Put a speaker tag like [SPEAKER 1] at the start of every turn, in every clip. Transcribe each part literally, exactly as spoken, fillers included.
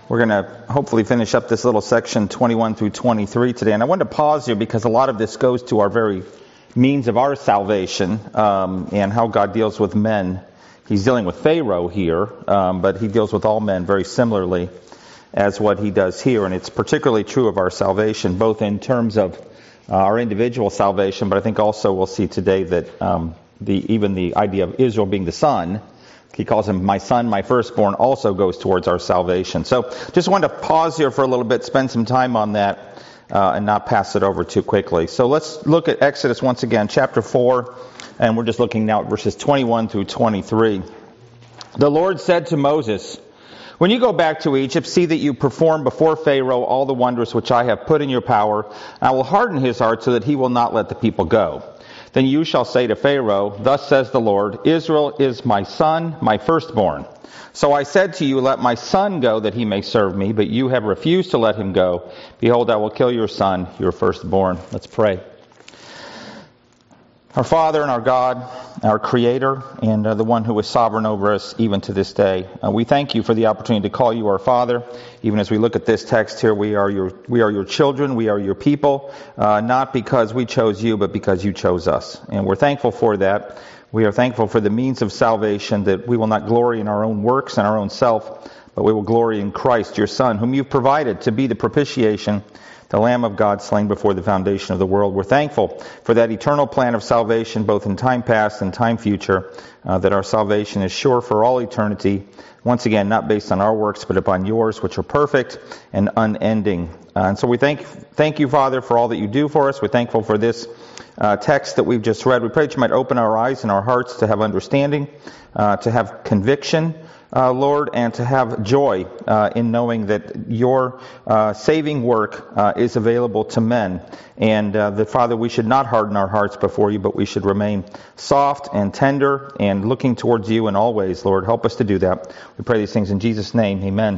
[SPEAKER 1] We're going to hopefully finish up this little section twenty-one through twenty-three today. And I wanted to pause here because a lot of this goes to our very means of our salvation um, and how God deals with men. He's dealing with Pharaoh here, um, but he deals with all men very similarly as what he does here. And it's particularly true of our salvation, both in terms of uh, our individual salvation, but I think also we'll see today that um, the even the idea of Israel being the son, he calls him my son, my firstborn, also goes towards our salvation. So just wanted to pause here for a little bit, spend some time on that, uh, and not pass it over too quickly. So let's look at Exodus once again, chapter four, and we're just looking now at verses twenty-one through twenty-three. The Lord said to Moses, "When you go back to Egypt, see that you perform before Pharaoh all the wonders which I have put in your power. I will harden his heart so that he will not let the people go. Then you shall say to Pharaoh, thus says the Lord, Israel is my son, my firstborn. So I said to you, let my son go that he may serve me, but you have refused to let him go. Behold, I will kill your son, your firstborn." Let's pray. Our Father and our God, our Creator, and uh, the one who is sovereign over us even to this day, uh, we thank you for the opportunity to call you our Father. Even as we look at this text here, we are your we are your children, we are your people, uh, not because we chose you, but because you chose us. And we're thankful for that. We are thankful for the means of salvation, that we will not glory in our own works and our own self, but we will glory in Christ, your Son, whom you've provided to be the propitiation, the Lamb of God slain before the foundation of the world. We're thankful for that eternal plan of salvation, both in time past and time future, uh, that our salvation is sure for all eternity. Once again, not based on our works, but upon yours, which are perfect and unending. Uh, and so we thank thank you, Father, for all that you do for us. We're thankful for this uh, text that we've just read. We pray that you might open our eyes and our hearts to have understanding, uh, to have conviction, Uh, Lord, and to have joy uh, in knowing that your uh, saving work uh, is available to men. And uh, that, Father, we should not harden our hearts before you, but we should remain soft and tender and looking towards you in all ways, Lord. Help us to do that. We pray these things in Jesus' name. Amen.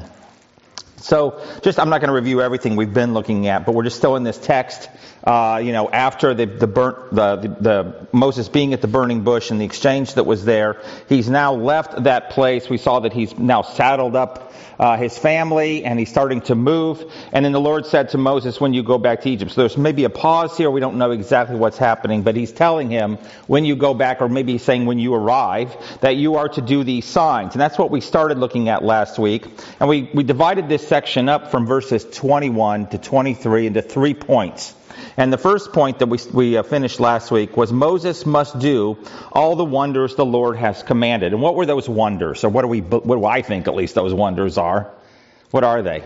[SPEAKER 1] So, just, I'm not going to review everything we've been looking at, but we're just still in this text, uh, you know, after the, the burnt, the, the, the Moses being at the burning bush and the exchange that was there. He's now left that place. We saw that he's now saddled up uh, his family and he's starting to move. And then the Lord said to Moses, when you go back to Egypt. So there's maybe a pause here. We don't know exactly what's happening, but he's telling him when you go back, or maybe he's saying when you arrive, that you are to do these signs. And that's what we started looking at last week. And we, we divided this section up from verses twenty-one to twenty-three into three points. And the first point that we we uh, finished last week was Moses must do all the wonders the Lord has commanded. And what were those wonders? Or what do we what do I think at least those wonders are? What are they?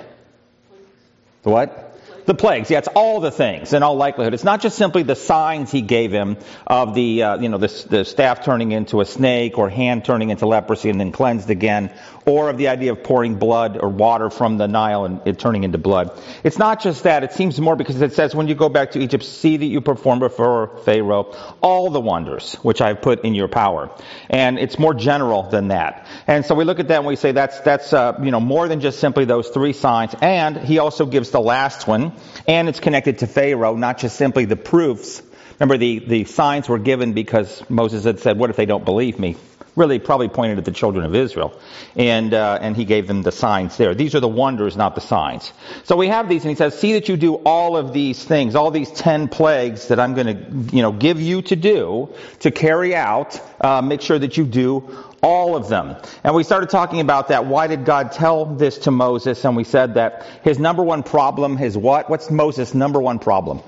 [SPEAKER 1] The what? The plagues. Yeah, it's all the things in all likelihood. It's not just simply the signs he gave him of the, uh, you know, the, the staff turning into a snake or hand turning into leprosy and then cleansed again, or of the idea of pouring blood or water from the Nile and it turning into blood. It's not just that. It seems more because it says when you go back to Egypt, see that you perform before Pharaoh all the wonders which I have put in your power. And it's more general than that. And so we look at that and we say that's, that's uh, you know, more than just simply those three signs. And he also gives the last one. And it's connected to Pharaoh, not just simply the proofs. Remember, the, the signs were given because Moses had said, what if they don't believe me? Really probably pointed at the children of Israel. And uh, and he gave them the signs there. These are the wonders, not the signs. So we have these, and he says, see that you do all of these things, all these ten plagues that I'm going to, you know, give you to do, to carry out. Uh, make sure that you do all of them. And we started talking about that. Why did God tell this to Moses? And we said that his number one problem is what? What's Moses' number one problem?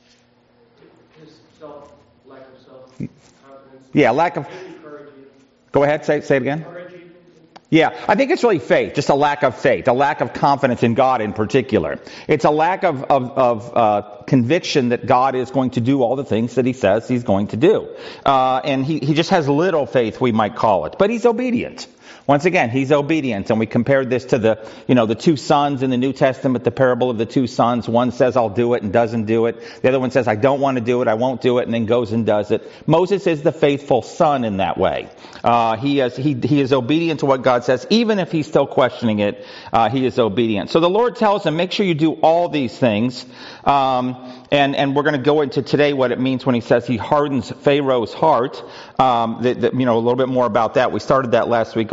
[SPEAKER 2] His self, lack of self-confidence.
[SPEAKER 1] Yeah, lack of... Go ahead, say, say it again. Yeah, I think it's really faith, just a lack of faith, a lack of confidence in God in particular. It's a lack of, of, of uh, conviction that God is going to do all the things that he says he's going to do. Uh, and he, he just has little faith, we might call it. But he's obedient. Once again, he's obedient, and we compared this to the, you know, the two sons in the New Testament, the parable of the two sons. One says, I'll do it, and doesn't do it. The other one says, I don't want to do it, I won't do it, and then goes and does it. Moses is the faithful son in that way. Uh, he is, he, he is obedient to what God says, even if he's still questioning it, uh, he is obedient. So the Lord tells him, make sure you do all these things, um, and, and we're going to go into today what it means when he says he hardens Pharaoh's heart, um, that, that, you know, a little bit more about that. We started that last week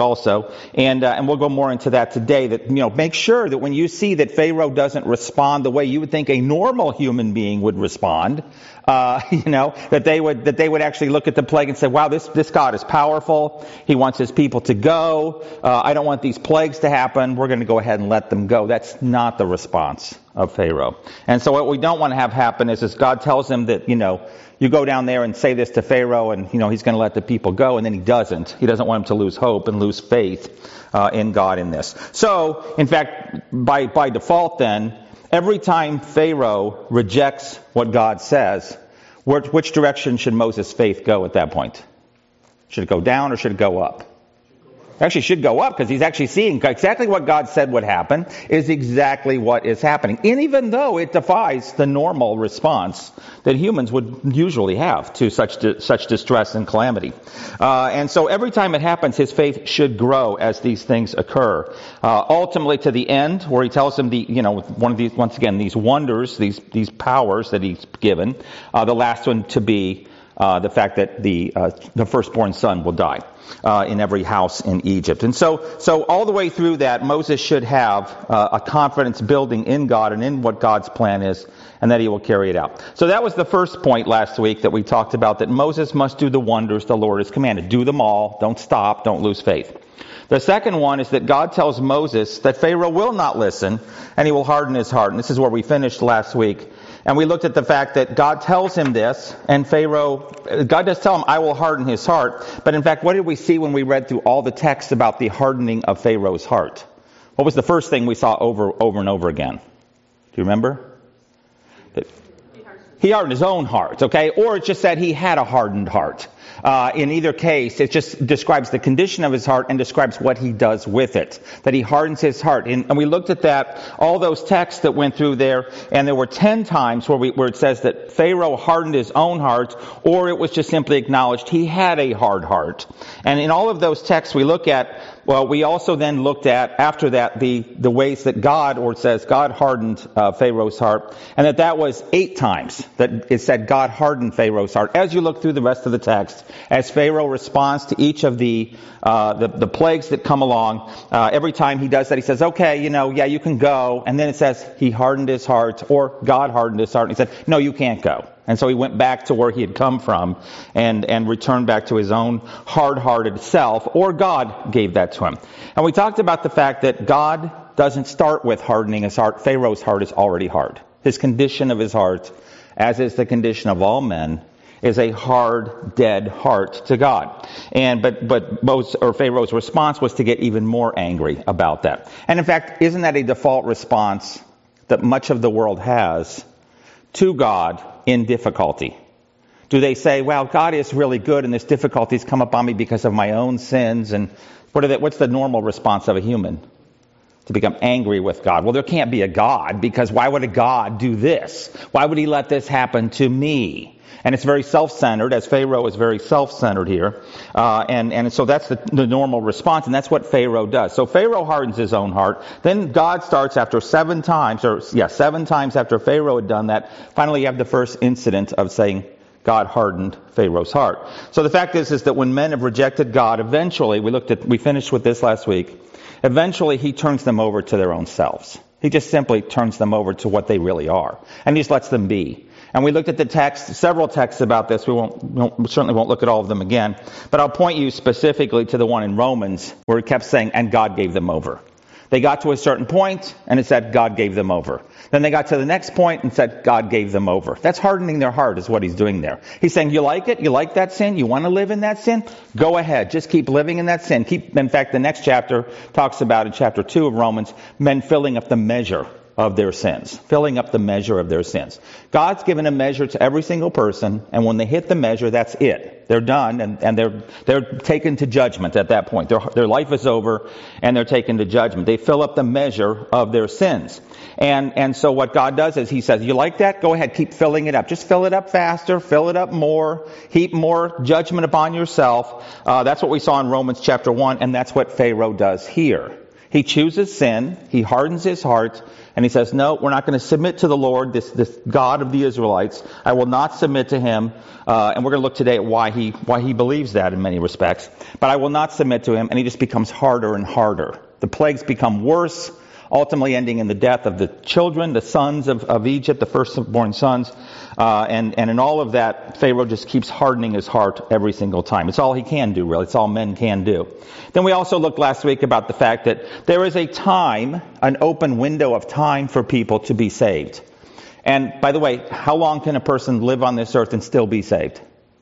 [SPEAKER 1] also. And uh, and we'll go more into that today. That, you know, make sure that when you see that Pharaoh doesn't respond the way you would think a normal human being would respond, uh, you know, that they would that they would actually look at the plague and say, wow, this, this God is powerful. He wants his people to go. Uh, I don't want these plagues to happen. We're going to go ahead and let them go. That's not the response of Pharaoh. And so what we don't want to have happen is, is God tells him that, you know, you go down there and say this to Pharaoh and, you know, he's going to let the people go, and then he doesn't. He doesn't want him to lose hope and lose faith uh, in God in this. So, in fact, by, by default then, every time Pharaoh rejects what God says, which, which direction should Moses' faith go at that point? Should it go down or should it go up? Actually, should go up, because he's actually seeing exactly what God said would happen is exactly what is happening. And even though it defies the normal response that humans would usually have to such di- such distress and calamity. Uh, and so every time it happens, his faith should grow as these things occur. Uh, ultimately to the end, where he tells him, the you know, one of these, once again, these wonders, these, these powers that he's given, uh, the last one to be Uh, the fact that the uh, the firstborn son will die uh, in every house in Egypt. And so so all the way through that, Moses should have uh, a confidence building in God and in what God's plan is, and that he will carry it out. So that was the first point last week that we talked about, that Moses must do the wonders the Lord has commanded. Do them all. Don't stop. Don't lose faith. The second one is that God tells Moses that Pharaoh will not listen, and he will harden his heart. And this is where we finished last week. And we looked at the fact that God tells him this, and Pharaoh, God does tell him, I will harden his heart. But in fact, what did we see when we read through all the texts about the hardening of Pharaoh's heart? What was the first thing we saw over, over and over again? Do you remember? That he hardened his own heart, okay? Or it just said he had a hardened heart. Uh, in either case, it just describes the condition of his heart and describes what he does with it. That he hardens his heart. And, and we looked at that, all those texts that went through there, and there were ten times where, we, where it says that Pharaoh hardened his own heart, or it was just simply acknowledged he had a hard heart. And in all of those texts we look at, well, we also then looked at, after that, the, the ways that God, or it says God hardened uh, Pharaoh's heart, and that that was eight times that it said God hardened Pharaoh's heart. As you look through the rest of the text, as Pharaoh responds to each of the uh, the, the plagues that come along, uh, every time he does that, he says, okay, you know, yeah, you can go. And then it says he hardened his heart, or God hardened his heart. And he said, no, you can't go. And so he went back to where he had come from and, and returned back to his own hard-hearted self, or God gave that to him. And we talked about the fact that God doesn't start with hardening his heart. Pharaoh's heart is already hard. His condition of his heart, as is the condition of all men, is a hard, dead heart to God. And but but Moses, or Pharaoh's response was to get even more angry about that. And in fact, isn't that a default response that much of the world has to God in difficulty? Do they say, well, God is really good and this difficulty's come upon me because of my own sins? And what are they, what's the normal response of a human? To become angry with God. Well, there can't be a God, because why would a God do this? Why would he let this happen to me? And it's very self-centered, as Pharaoh is very self-centered here. Uh, and, and so that's the, the normal response, and that's what Pharaoh does. So Pharaoh hardens his own heart. Then God starts after seven times, or yeah, seven times after Pharaoh had done that. Finally, you have the first incident of saying God hardened Pharaoh's heart. So the fact is, is that when men have rejected God, eventually, we looked at, we finished with this last week, eventually he turns them over to their own selves. He just simply turns them over to what they really are. And he just lets them be. And we looked at the text, several texts about this. We won't, we won't, we certainly won't look at all of them again. But I'll point you specifically to the one in Romans where it kept saying, and God gave them over. They got to a certain point, and it said God gave them over. Then they got to the next point and said God gave them over. That's hardening their heart is what he's doing there. He's saying, you like it? You like that sin? You want to live in that sin? Go ahead. Just keep living in that sin. Keep. In fact, the next chapter talks about, in chapter two of Romans, men filling up the measure of their sins. Filling up the measure of their sins. God's given a measure to every single person, and when they hit the measure, that's it. They're done, and, and they're they're taken to judgment at that point. Their, their life is over, and they're taken to judgment. They fill up the measure of their sins. And and so what God does is he says, you like that? Go ahead, keep filling it up. Just fill it up faster, fill it up more, heap more judgment upon yourself. Uh, that's what we saw in Romans chapter one, and that's what Pharaoh does here. He chooses sin, he hardens his heart, and he says, no, we're not going to submit to the Lord, this, this God of the Israelites. I will not submit to him. Uh, and we're going to look today at why he, why he believes that in many respects. But I will not submit to him, and he just becomes harder and harder. The plagues become worse, ultimately ending in the death of the children, the sons of, of Egypt, the firstborn sons. Uh, and, and in all of that, Pharaoh just keeps hardening his heart every single time. It's all he can do, really. It's all men can do. Then we also looked last week about the fact that there is a time, an open window of time for people to be saved. And by the way, how long can a person live on this earth and still be saved?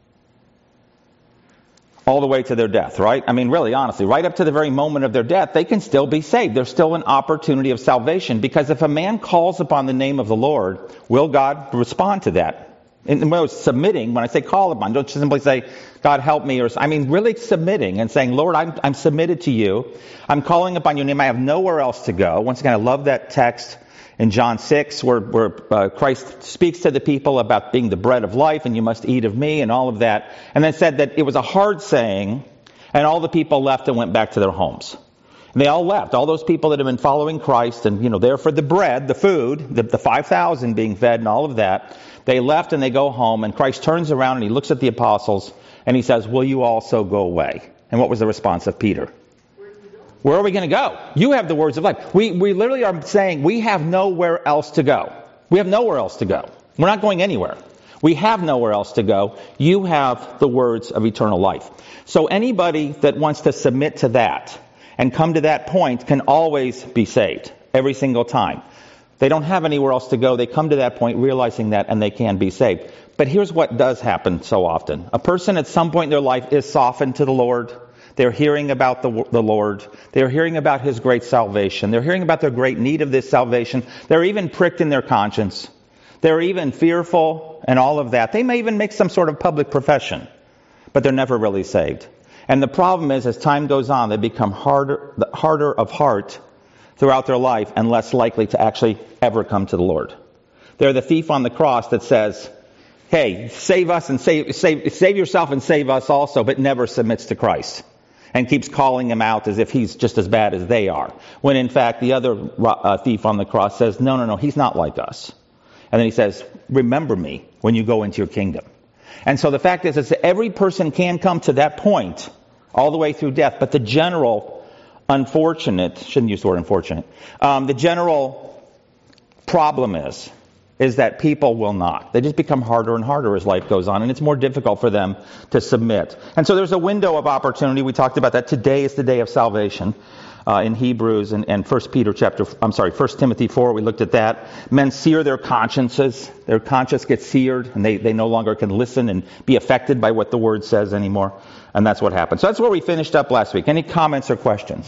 [SPEAKER 1] All the way to their death, right? I mean, really, honestly, right up to the very moment of their death, they can still be saved. There's still an opportunity of salvation, because if a man calls upon the name of the Lord, will God respond to that? And when I was submitting, when I say call upon, don't simply say, God help me, or I mean really submitting and saying, Lord, I'm, I'm submitted to you. I'm calling upon your name. I have nowhere else to go. Once again, I love that text in John six, where, where uh, Christ speaks to the people about being the bread of life, and you must eat of me, and all of that. And then said that it was a hard saying, and all the people left and went back to their homes. And they all left. All those people that have been following Christ, and you know, there for the bread, the food, the, the five thousand being fed, and all of that. They left and they go home, and Christ turns around and he looks at the apostles, and he says, will you also go away? And what was the response of Peter? Where are we going to go? You have the words of life. We we literally are saying we have nowhere else to go. We have nowhere else to go. We're not going anywhere. We have nowhere else to go. You have the words of eternal life. So anybody that wants to submit to that and come to that point can always be saved, every single time. They don't have anywhere else to go. They come to that point realizing that, and they can be saved. But here's what does happen so often. A person at some point in their life is softened to the Lord. They're hearing about the, the Lord. They're hearing about his great salvation. They're hearing about their great need of this salvation. They're even pricked in their conscience. They're even fearful and all of that. They may even make some sort of public profession, but they're never really saved. And the problem is, as time goes on, they become harder, harder of heart throughout their life and less likely to actually ever come to the Lord. They're the thief on the cross that says, hey, save us and save, save, save yourself and save us also, but never submits to Christ. And keeps calling him out as if he's just as bad as they are. When in fact the other uh, thief on the cross says, no, no, no, he's not like us. And then he says, remember me when you go into your kingdom. And so the fact is, is that every person can come to that point all the way through death. But the general unfortunate, shouldn't use the word unfortunate, um, the general problem is, is that people will not. They just become harder and harder as life goes on, and it's more difficult for them to submit. And so there's a window of opportunity. We talked about that. Today is the day of salvation uh, in Hebrews and, and First Peter chapter, I'm sorry, First Timothy four. We looked at that. Men sear their consciences. Their conscience gets seared, and they, they no longer can listen and be affected by what the Word says anymore. And that's what happens. So that's where we finished up last week. Any comments or questions?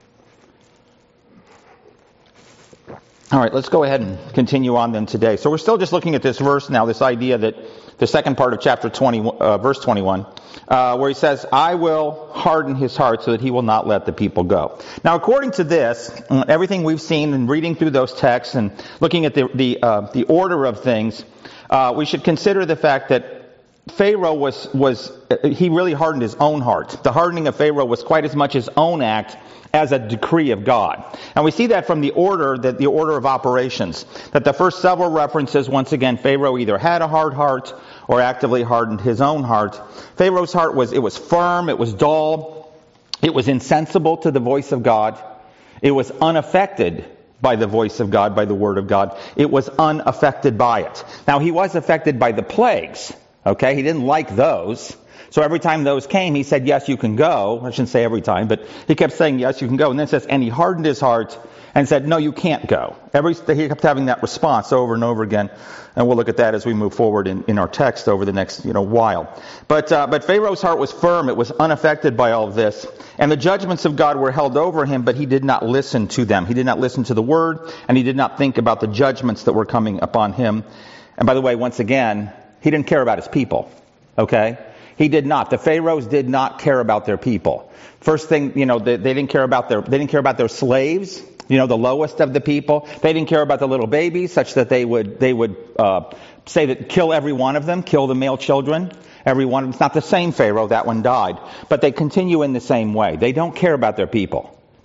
[SPEAKER 1] All right, let's go ahead and continue on then today. So we're still just looking at this verse now, this idea that the second part of chapter twenty, uh, verse twenty-one, uh, where he says, I will harden his heart so that he will not let the people go. Now, according to this, everything we've seen and reading through those texts and looking at the the, uh, the order of things, uh, we should consider the fact that Pharaoh was, was, he really hardened his own heart. The hardening of Pharaoh was quite as much his own act as a decree of God. And we see that from the order, that the order of operations. That the first several references, once again, Pharaoh either had a hard heart or actively hardened his own heart. Pharaoh's heart was, it was firm, it was dull, it was insensible to the voice of God. It was unaffected by the voice of God, by the word of God. It was unaffected by it. Now, he was affected by the plagues. Okay, he didn't like those. So every time those came, he said, yes, you can go. I shouldn't say every time, but he kept saying, yes, you can go. And then it says, and he hardened his heart and said, no, you can't go. Every, he kept having that response over and over again. And we'll look at that as we move forward in, in our text over the next you know while. But, uh, but Pharaoh's heart was firm. It was unaffected by all of this. And the judgments of God were held over him, but he did not listen to them. He did not listen to the word, and he did not think about the judgments that were coming upon him. And by the way, once again, he didn't care about his people, okay? He did not. The Pharaohs did not care about their people. First thing, you know, they, they didn't care about their, they didn't care about their slaves, you know, the lowest of the people. They didn't care about the little babies, such that they would, they would uh, say that kill every one of them, kill the male children. Every one of them. It's not the same Pharaoh, that one died. But they continue in the same way. They don't care about their people.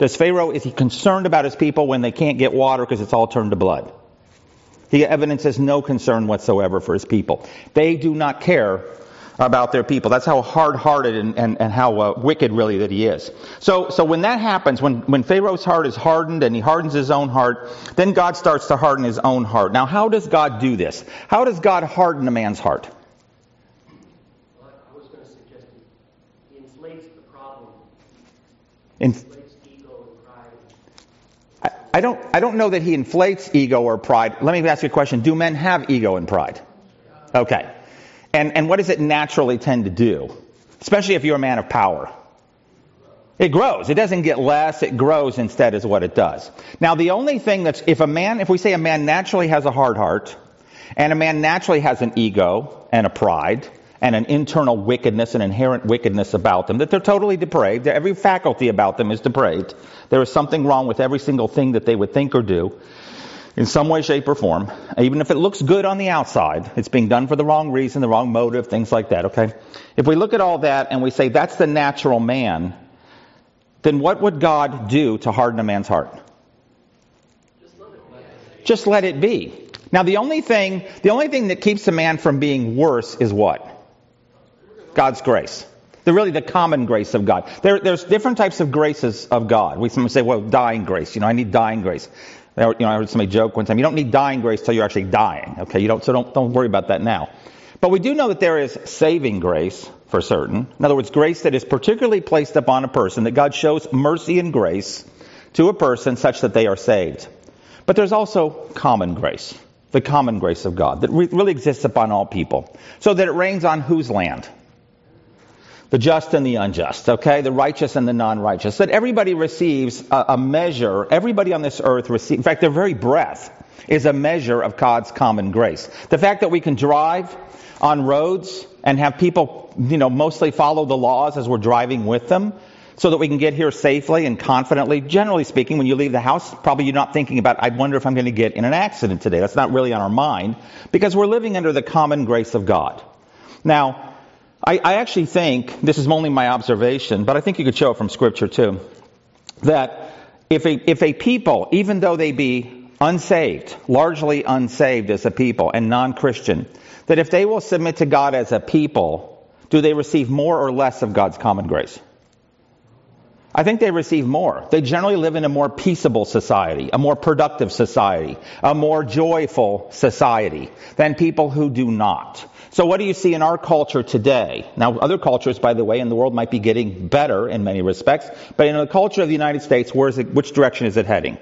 [SPEAKER 1] Does Pharaoh, is he concerned about his people when they can't get water because it's all turned to blood? He evidences no concern whatsoever for his people. They do not care about their people. That's how hard-hearted and, and, and how uh, wicked really that he is. So so when that happens, when, when Pharaoh's heart is hardened and he hardens his own heart, then God starts to harden his own heart. Now, how does God do this? How does God harden a man's heart?
[SPEAKER 2] Well, I was going to suggest he inflates the problem.
[SPEAKER 1] In,
[SPEAKER 2] Inflates ego and pride.
[SPEAKER 1] I, I don't I don't know that he inflates ego or pride. Let me ask you a question. Do men have ego and pride? Okay. And and what does it naturally tend to do? Especially if you're a man of power. It grows. It doesn't get less. It grows instead is what it does. Now, the only thing that's, if a man, if we say a man naturally has a hard heart, and a man naturally has an ego and a pride, and an internal wickedness, an inherent wickedness about them, that they're totally depraved, every faculty about them is depraved. There is something wrong with every single thing that they would think or do, in some way, shape, or form. Even if it looks good on the outside, it's being done for the wrong reason, the wrong motive, things like that, okay? If we look at all that and we say that's the natural man, then what would God do to harden a man's heart? Just let it be. Now, the only thing, the only thing that keeps a man from being worse is what? God's grace. The really the common grace of God. There, there's different types of graces of God. We sometimes say, well, dying grace. You know, I need dying grace. You know, I heard somebody joke one time, you don't need dying grace till you're actually dying. Okay, you don't, so don't, don't worry about that now. But we do know that there is saving grace for certain. In other words, grace that is particularly placed upon a person, that God shows mercy and grace to a person such that they are saved. But there's also common grace, the common grace of God that re- really exists upon all people. So that it rains on whose land? The just and the unjust, okay? The righteous and the non-righteous. That everybody receives a, a measure, everybody on this earth receives, in fact, their very breath is a measure of God's common grace. The fact that we can drive on roads and have people, you know, mostly follow the laws as we're driving with them so that we can get here safely and confidently. Generally speaking, when you leave the house, probably you're not thinking about, I wonder if I'm going to get in an accident today. That's not really on our mind because we're living under the common grace of God. Now, I, I actually think, this is only my observation, but I think you could show it from Scripture too, that if a, if a people, even though they be unsaved, largely unsaved as a people and non-Christian, that if they will submit to God as a people, do they receive more or less of God's common grace? I think they receive more. They generally live in a more peaceable society, a more productive society, a more joyful society than people who do not. So what do you see in our culture today? Now, other cultures, by the way, in the world might be getting better in many respects, but in the culture of the United States, where is it, which direction is it heading?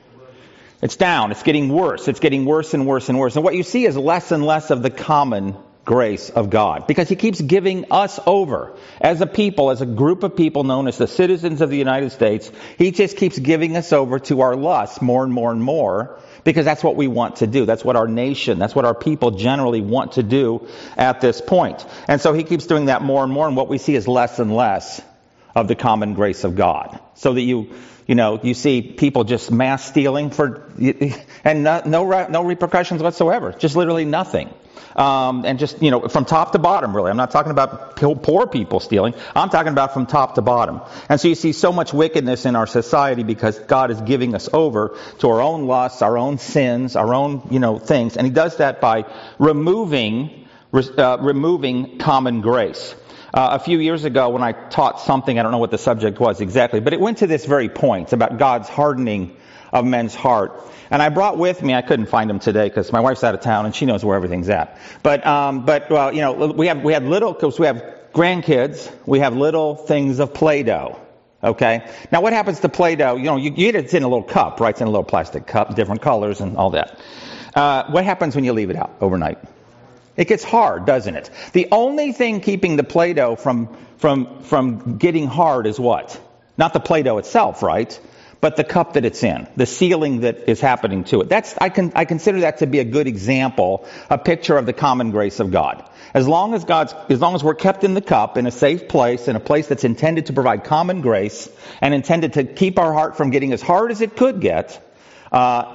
[SPEAKER 1] It's down. It's getting worse. It's getting worse and worse and worse. And what you see is less and less of the common grace of God, because he keeps giving us over as a people, as a group of people known as the citizens of the United States. He just keeps giving us over to our lusts more and more and more, because that's what we want to do. That's what our nation, that's what our people generally want to do at this point. And so he keeps doing that more and more, and what we see is less and less of the common grace of God. So that you, you know, you see people just mass stealing for, and no, no, no repercussions whatsoever. Just literally nothing. Um, and just, you know, from top to bottom, really. I'm not talking about poor people stealing. I'm talking about from top to bottom. And so you see so much wickedness in our society because God is giving us over to our own lusts, our own sins, our own, you know, things. And he does that by removing, uh, removing common grace. Uh, a few years ago when I taught something, I don't know what the subject was exactly, but it went to this very point about God's hardening of men's heart. And I brought with me, I couldn't find them today because my wife's out of town and she knows where everything's at. But, um, but well, you know, we have we had little, because we have grandkids, we have little things of Play-Doh. Okay? Now, what happens to Play-Doh? You know, you, you, it's in a little cup, right? It's in a little plastic cup, different colors and all that. Uh, what happens when you leave it out overnight? It gets hard, doesn't it? The only thing keeping the Play-Doh from from from getting hard is what? Not the Play-Doh itself, right? But the cup that it's in, the sealing that is happening to it. That's I can I consider that to be a good example, a picture of the common grace of God. As long as God's, as long as we're kept in the cup, in a safe place, in a place that's intended to provide common grace and intended to keep our heart from getting as hard as it could get, uh,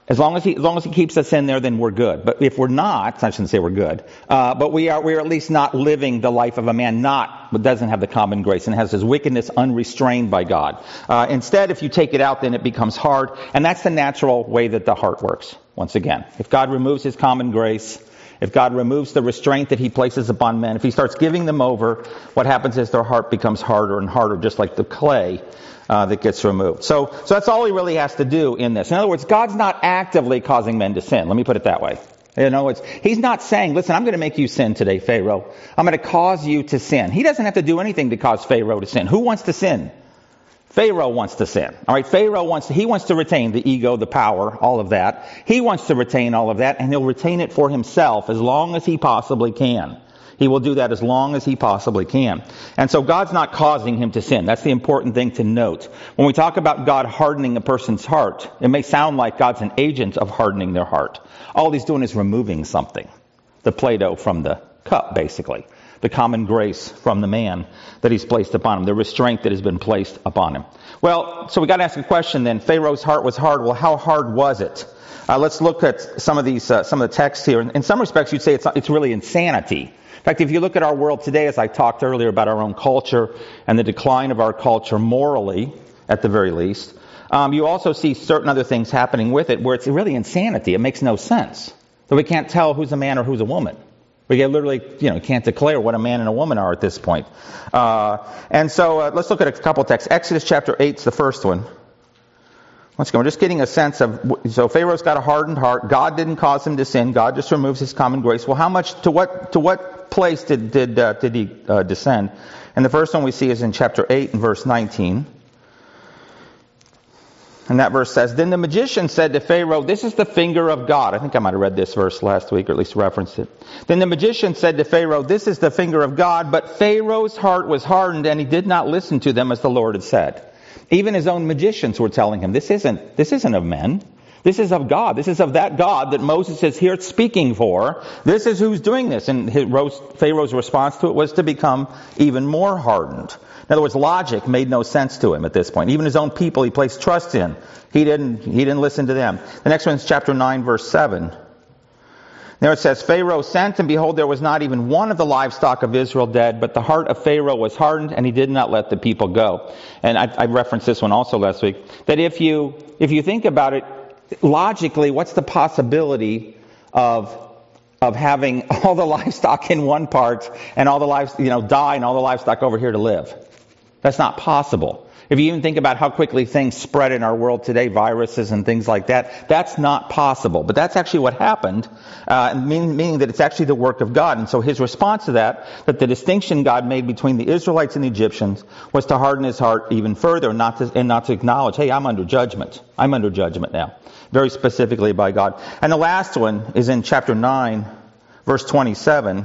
[SPEAKER 1] As long as he, as long as he keeps us in there, then we're good. But if we're not, I shouldn't say we're good, uh, but we are, we are at least not living the life of a man not, but doesn't have the common grace and has his wickedness unrestrained by God. Uh, instead, if you take it out, then it becomes hard. And that's the natural way that the heart works, once again. If God removes his common grace, if God removes the restraint that he places upon men, if he starts giving them over, what happens is their heart becomes harder and harder, just like the clay uh, that gets removed. So, so that's all he really has to do in this. In other words, God's not actively causing men to sin. Let me put it that way. You know, it's, he's not saying, listen, I'm going to make you sin today, Pharaoh. I'm going to cause you to sin. He doesn't have to do anything to cause Pharaoh to sin. Who wants to sin? Pharaoh wants to sin. All right, Pharaoh wants to, he wants to retain the ego, the power, all of that. He wants to retain all of that, and he'll retain it for himself as long as he possibly can. He will do that as long as he possibly can. And so God's not causing him to sin. That's the important thing to note. When we talk about God hardening a person's heart, it may sound like God's an agent of hardening their heart. All he's doing is removing something. The Play-Doh from the cup, basically. The common grace from the man that he's placed upon him. The restraint that has been placed upon him. Well, so we got to ask a question then. Pharaoh's heart was hard. Well, how hard was it? Uh, let's look at some of these, uh, some of the texts here. In, in some respects, you'd say it's, it's really insanity. In fact, if you look at our world today, as I talked earlier about our own culture and the decline of our culture morally, at the very least, um, you also see certain other things happening with it where it's really insanity. It makes no sense. So we can't tell who's a man or who's a woman. We get literally, you know, can't declare what a man and a woman are at this point. Uh, and so uh, let's look at a couple texts. Exodus chapter eight is the first one. Let's go. We're just getting a sense of, so Pharaoh's got a hardened heart. God didn't cause him to sin. God just removes his common grace. Well, how much, to what, to what place did, did, uh, did he uh, descend? And the first one we see is in chapter eight and verse nineteen. And that verse says, Then the magician said to Pharaoh, This is the finger of God. I think I might have read this verse last week, or at least referenced it. Then the magician said to Pharaoh, This is the finger of God. But Pharaoh's heart was hardened, and he did not listen to them as the Lord had said. Even his own magicians were telling him, This isn't, this isn't of men. This is of God. This is of that God that Moses is here speaking for. This is who's doing this. And Pharaoh's response to it was to become even more hardened. In other words, logic made no sense to him at this point. Even his own people he placed trust in, he didn't, he didn't listen to them. The next one is chapter nine, verse seven. There it says, Pharaoh sent, and behold, there was not even one of the livestock of Israel dead, but the heart of Pharaoh was hardened, and he did not let the people go. And I, I referenced this one also last week, that if you, if you think about it, logically, what's the possibility of of having all the livestock in one part and all the lives, you know, die and all the livestock over here to live? That's not possible. If you even think about how quickly things spread in our world today, viruses and things like that, that's not possible. But that's actually what happened, uh, meaning, meaning that it's actually the work of God. And so his response to that, that the distinction God made between the Israelites and the Egyptians was to harden his heart even further, not to, and not to acknowledge, hey, I'm under judgment. I'm under judgment now. Very specifically by God. And the last one is in chapter nine, verse twenty-seven.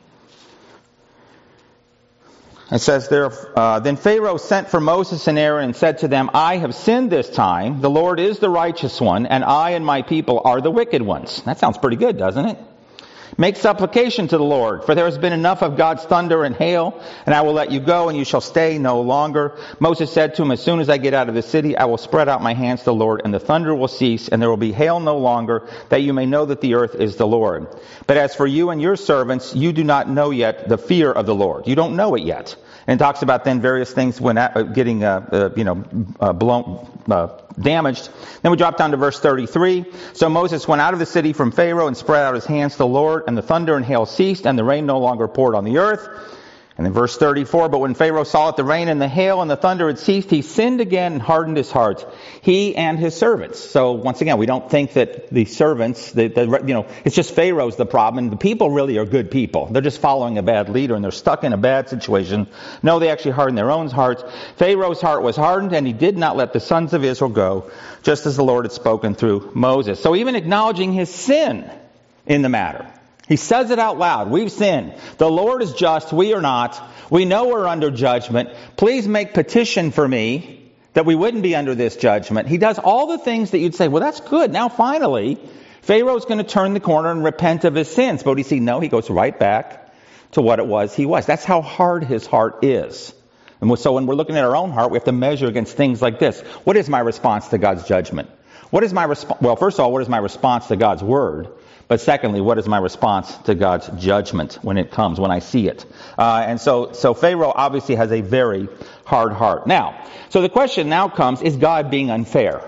[SPEAKER 1] It says there, uh, Then Pharaoh sent for Moses and Aaron and said to them, I have sinned this time. The Lord is the righteous one, and I and my people are the wicked ones. That sounds pretty good, doesn't it? Make supplication to the Lord, for there has been enough of God's thunder and hail, and I will let you go, and you shall stay no longer. Moses said to him, As soon as I get out of the city, I will spread out my hands to the Lord, and the thunder will cease, and there will be hail no longer, that you may know that the earth is the Lord. But as for you and your servants, you do not know yet the fear of the Lord. You don't know it yet. And it talks about then various things when uh, getting, uh, uh, you know, uh, blown, uh, damaged. Then we drop down to verse thirty-three. So Moses went out of the city from Pharaoh and spread out his hands to the Lord, and the thunder and hail ceased, and the rain no longer poured on the earth. And then verse thirty-four, But when Pharaoh saw that the rain and the hail and the thunder had ceased, he sinned again and hardened his heart, he and his servants. So once again, we don't think that the servants, the, the, you know, it's just Pharaoh's the problem, and the people really are good people. They're just following a bad leader, and they're stuck in a bad situation. No, they actually hardened their own hearts. Pharaoh's heart was hardened, and he did not let the sons of Israel go, just as the Lord had spoken through Moses. So even acknowledging his sin in the matter, he says it out loud. We've sinned. The Lord is just. We are not. We know we're under judgment. Please make petition for me that we wouldn't be under this judgment. He does all the things that you'd say, well, that's good. Now finally, Pharaoh's going to turn the corner and repent of his sins. But you see, no, he goes right back to what it was he was. That's how hard his heart is. And so when we're looking at our own heart, we have to measure against things like this. What is my response to God's judgment? What is my response? Well, first of all, what is my response to God's word? But secondly, what is my response to God's judgment when it comes, when I see it? Uh, and so, so Pharaoh obviously has a very hard heart. Now, so the question now comes, is God being unfair?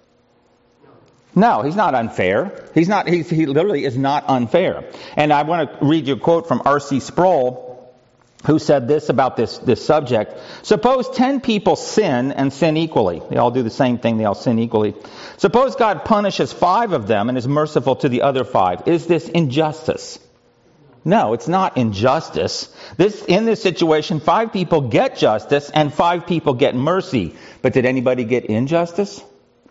[SPEAKER 1] No, he's not unfair. He's not, he's, he literally is not unfair. And I want to read you a quote from R C Sproul, who said this about this, this subject. Suppose ten people sin and sin equally. They all do the same thing. They all sin equally. Suppose God punishes five of them and is merciful to the other five. Is this injustice? No, it's not injustice. This, in this situation, five people get justice and five people get mercy. But did anybody get injustice?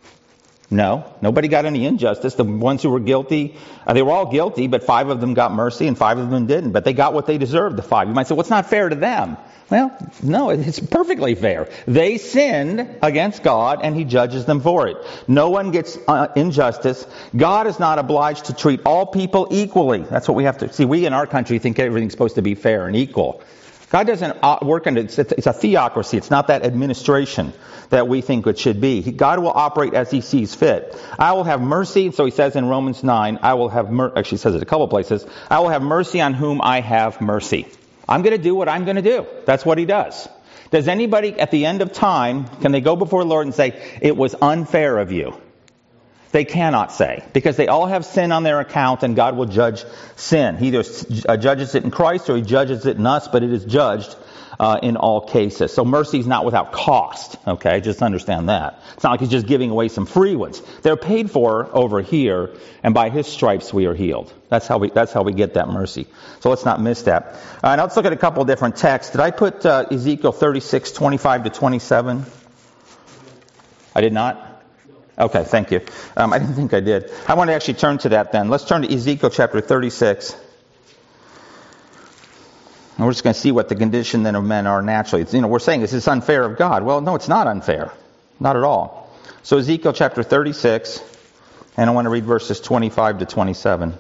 [SPEAKER 1] No, nobody got any injustice. The ones who were guilty, uh, they were all guilty, but five of them got mercy and five of them didn't. But they got what they deserved, the five. You might say, well, it's not fair to them. Well, no, it's perfectly fair. They sinned against God and he judges them for it. No one gets uh, injustice. God is not obliged to treat all people equally. That's what we have to see. We in our country think everything's supposed to be fair and equal. God doesn't work under, it's a theocracy. It's not that administration that we think it should be. God will operate as he sees fit. I will have mercy, so he says in Romans nine, I will have, mer- actually he says it a couple places, I will have mercy on whom I have mercy. I'm going to do what I'm going to do. That's what he does. Does anybody at the end of time, can they go before the Lord and say, it was unfair of you? They cannot say, because they all have sin on their account and God will judge sin. He either judges it in Christ or he judges it in us, but it is judged uh, in all cases. So mercy is not without cost, okay? Just understand that. It's not like he's just giving away some free ones. They're paid for over here, and by his stripes we are healed. That's how we, that's how we get that mercy. So let's not miss that. Uh, now let's look at a couple of different texts. Did I put uh, Ezekiel thirty-six, twenty-five to twenty-seven? I did not? Okay, thank you. Um, I didn't think I did. I want to actually turn to that then. Let's turn to Ezekiel chapter thirty-six. And we're just going to see what the condition then of men are naturally. It's, you know, we're saying, is this unfair of God? Well, no, it's not unfair. Not at all. So Ezekiel chapter thirty-six, and I want to read verses twenty-five to twenty-seven.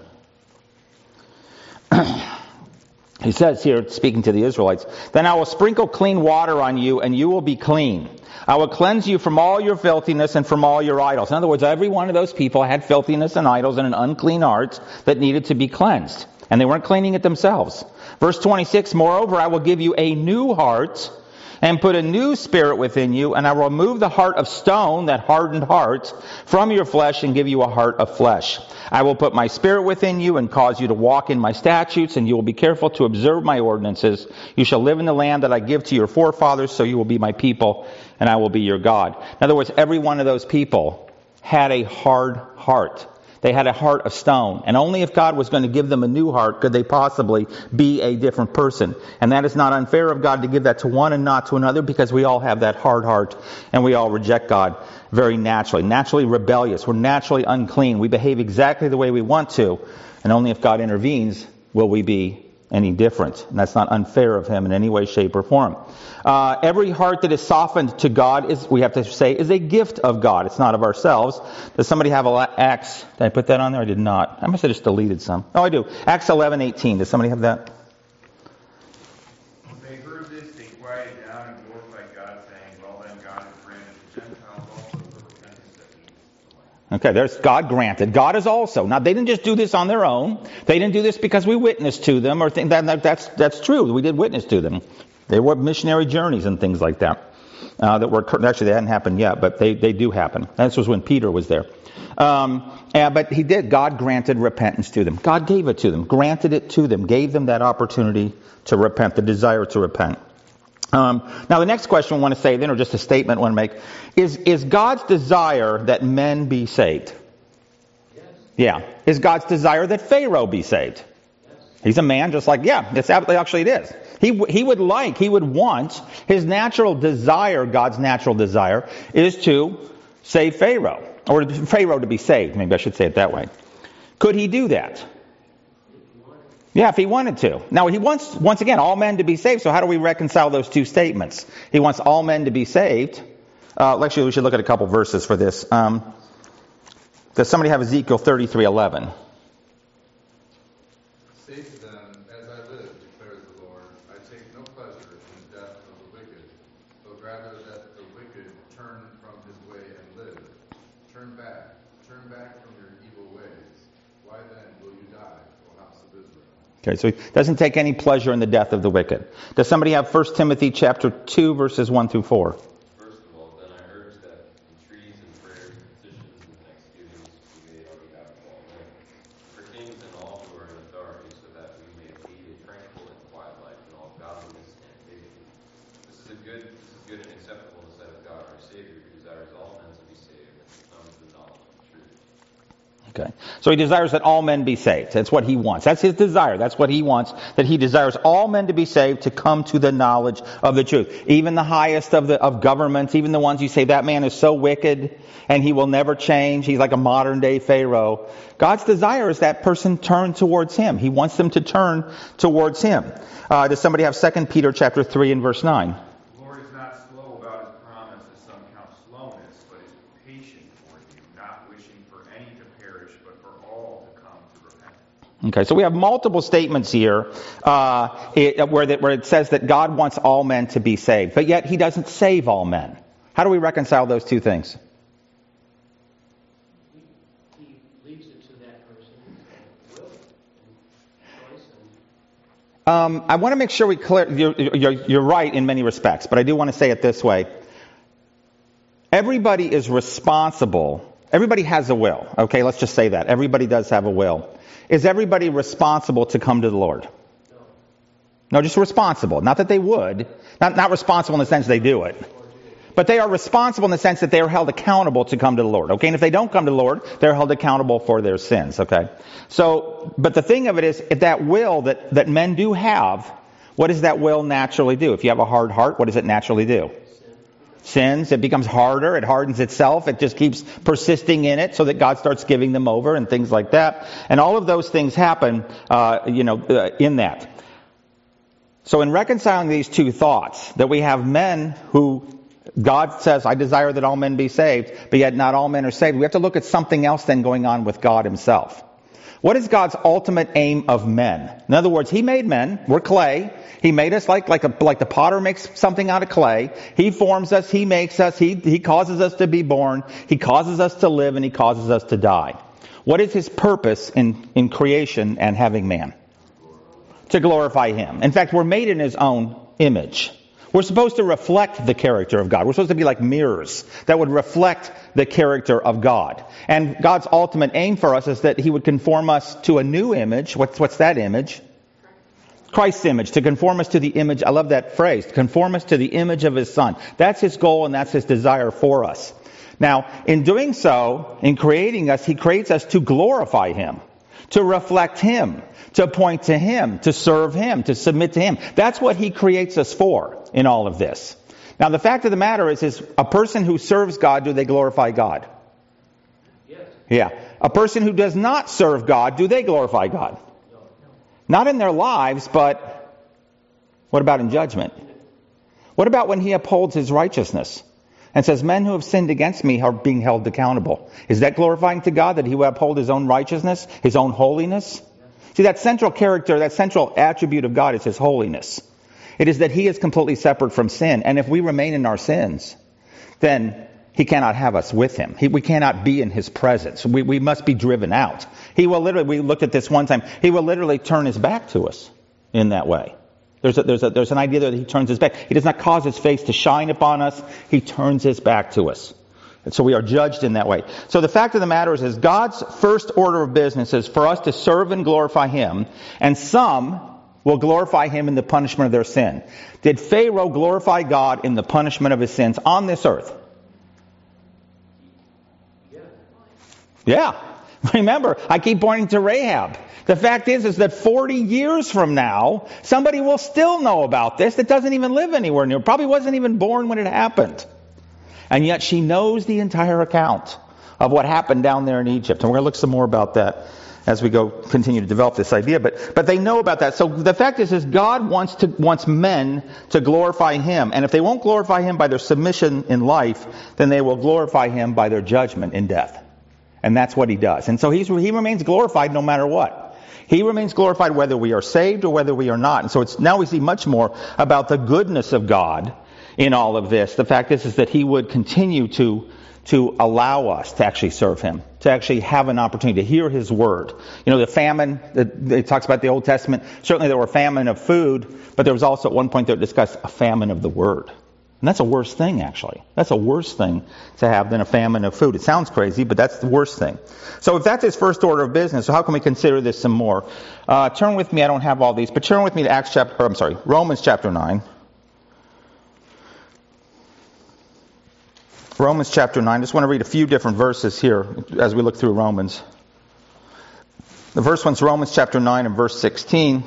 [SPEAKER 1] He says here, speaking to the Israelites, then I will sprinkle clean water on you, and you will be clean. I will cleanse you from all your filthiness and from all your idols. In other words, every one of those people had filthiness and idols and an unclean heart that needed to be cleansed. And they weren't cleaning it themselves. Verse twenty-six, moreover, I will give you a new heart and put a new spirit within you, and I will remove the heart of stone, that hardened heart, from your flesh and give you a heart of flesh. I will put my spirit within you and cause you to walk in my statutes, and you will be careful to observe my ordinances. You shall live in the land that I give to your forefathers, so you will be my people, and I will be your God. In other words, every one of those people had a hard heart. They had a heart of stone. And only if God was going to give them a new heart could they possibly be a different person. And that is not unfair of God to give that to one and not to another, because we all have that hard heart and we all reject God very naturally. Naturally rebellious. We're naturally unclean. We behave exactly the way we want to. And only if God intervenes will we be any different. And that's not unfair of him in any way, shape, or form. Uh, every heart that is softened to God is, we have to say, is a gift of God. It's not of ourselves. Does somebody have a Acts? Did I put that on there? I did not. I must have just deleted some. Oh, I do. Acts eleven eighteen. Does somebody have that?
[SPEAKER 3] When they heard this, they quieted down and glorified God, saying, well then, God has granted the Gentiles also the repentance that leads to life.
[SPEAKER 1] Okay, there's God granted. God is also. Now, they didn't just do this on their own. They didn't do this because we witnessed to them or think that, that that's that's true. We did witness to them. They were missionary journeys and things like that. Uh, that were actually they hadn't happened yet, but they, they do happen. This was when Peter was there. Um, and, but he did. God granted repentance to them. God gave it to them, granted it to them, gave them that opportunity to repent, the desire to repent. Um, now, the next question I want to say, then, or just a statement I want to make, is is God's desire that men be saved?
[SPEAKER 2] Yes.
[SPEAKER 1] Yeah. Is God's desire that Pharaoh be saved?
[SPEAKER 2] Yes.
[SPEAKER 1] He's a man, just like yeah. It's actually it is. He he would like, he would want, his natural desire, God's natural desire, is to save Pharaoh. Or Pharaoh to be saved. Maybe I should say it that way. Could he do that? Yeah, if he wanted to. Now, he wants, once again, all men to be saved. So how do we reconcile those two statements? He wants all men to be saved. Uh, actually, we should look at a couple verses for this. Um, does somebody have Ezekiel thirty-three eleven?
[SPEAKER 4] Say to them, as I live, declares the Lord, I take no pleasure in the death of the wicked, but rather that the wicked turn from his way and live. Turn back, turn back from your evil ways. Why then will you die, O house of Israel?
[SPEAKER 1] Okay, so he doesn't take any pleasure in the death of the wicked. Does somebody have First Timothy chapter two, verses one through four?
[SPEAKER 5] First of all, then I urge that entreaties and prayers and petitions and thanksgivings be made on behalf of all men, for kings and all who are in authority, so that we may lead a tranquil and quiet life in all godliness and faith. This is a good, this is good and acceptable in the sight of God our Savior, who desires all men to be saved and to come to the knowledge of the truth.
[SPEAKER 1] Okay. So he desires that all men be saved. That's what he wants. That's his desire. That's what he wants. That he desires all men to be saved, to come to the knowledge of the truth. Even the highest of the of governments, even the ones you say that man is so wicked and he will never change. He's like a modern day Pharaoh. God's desire is that person turn towards him. He wants them to turn towards him. Uh, does somebody have Second Peter chapter three and verse nine?
[SPEAKER 3] The Lord is not slow about his promise, as some count slowness, but is patient toward you, not wishing for any to perish, but for all to come to repentance.
[SPEAKER 1] Okay, so we have multiple statements here uh, it, where, that, where it says that God wants all men to be saved, but yet he doesn't save all men. How do we reconcile those two things?
[SPEAKER 2] He, he leaves it to that person's will and choice and
[SPEAKER 1] Um, I want to make sure we clear. You're, you're, you're right in many respects, but I do want to say it this way. Everybody is responsible. Everybody has a will. Okay, let's just say that. Everybody does have a will. Is everybody responsible to come to the Lord?
[SPEAKER 2] no.
[SPEAKER 1] No, just responsible. Not that they would. Not, not responsible in the sense they do it. But they are responsible in the sense that they are held accountable to come to the Lord. Okay, and if they don't come to the Lord, they're held accountable for their sins. Okay, so, but the thing of it is, if that will that, that men do have, what does that will naturally do? If you have a hard heart, what does it naturally do? Sins. It becomes harder. It hardens itself. It just keeps persisting in it so that God starts giving them over and things like that. And all of those things happen, uh, you know, uh, in that. So in reconciling these two thoughts, that we have men who God says, I desire that all men be saved, but yet not all men are saved. We have to look at something else then going on with God himself. What is God's ultimate aim of men? In other words, he made men. We're clay. He made us like, like, a, like the potter makes something out of clay. He forms us. He makes us. He, he causes us to be born. He causes us to live, and he causes us to die. What is his purpose in, in creation and having man? To glorify him. In fact, we're made in his own image. We're supposed to reflect the character of God. We're supposed to be like mirrors that would reflect the character of God. And God's ultimate aim for us is that he would conform us to a new image. What's, what's that image? Christ's image. To conform us to the image. I love that phrase. To conform us to the image of his Son. That's his goal and that's his desire for us. Now, in doing so, in creating us, he creates us to glorify him. To reflect him. To point to him. To serve him. To submit to him. That's what he creates us for in all of this. Now, the fact of the matter is, is a person who serves God, do they glorify God?
[SPEAKER 2] Yes.
[SPEAKER 1] Yeah. A person who does not serve God, do they glorify God?
[SPEAKER 2] No.
[SPEAKER 1] Not in their lives, but what about in judgment? What about when he upholds his righteousness and says, men who have sinned against me are being held accountable? Is that glorifying to God that he would uphold his own righteousness, his own holiness? See, that central character, that central attribute of God is his holiness. It is that he is completely separate from sin. And if we remain in our sins, then he cannot have us with him. He, we cannot be in his presence. We, we must be driven out. He will literally, we looked at this one time, he will literally turn his back to us in that way. There's a, there's a, there's an idea there that he turns his back. He does not cause his face to shine upon us. He turns his back to us. And so we are judged in that way. So the fact of the matter is, is God's first order of business is for us to serve and glorify him. And some will glorify him in the punishment of their sin. Did Pharaoh glorify God in the punishment of his sins on this earth?
[SPEAKER 2] Yeah.
[SPEAKER 1] Yeah. Remember, I keep pointing to Rahab. The fact is, is that forty years from now, somebody will still know about this that doesn't even live anywhere near, probably wasn't even born when it happened. And yet she knows the entire account of what happened down there in Egypt. And we're going to look some more about that as we go continue to develop this idea. But but they know about that. So the fact is, is God wants to wants men to glorify him. And if they won't glorify him by their submission in life, then they will glorify him by their judgment in death. And that's what he does. And so he's, he remains glorified no matter what. He remains glorified whether we are saved or whether we are not. And so it's now we see much more about the goodness of God in all of this. The fact is, is that he would continue to to allow us to actually serve him, to actually have an opportunity to hear his word. You know, the famine, the, it talks about the Old Testament, certainly there were famine of food, but there was also at one point that discussed a famine of the word. And that's a worse thing, actually. That's a worse thing to have than a famine of food. It sounds crazy, but that's the worst thing. So if that's his first order of business, so how can we consider this some more? Uh, turn with me, I don't have all these, but turn with me to Acts chapter, or I'm sorry, Romans chapter nine. Romans chapter nine. I just want to read a few different verses here as we look through Romans. The first one's Romans chapter nine and verse sixteen.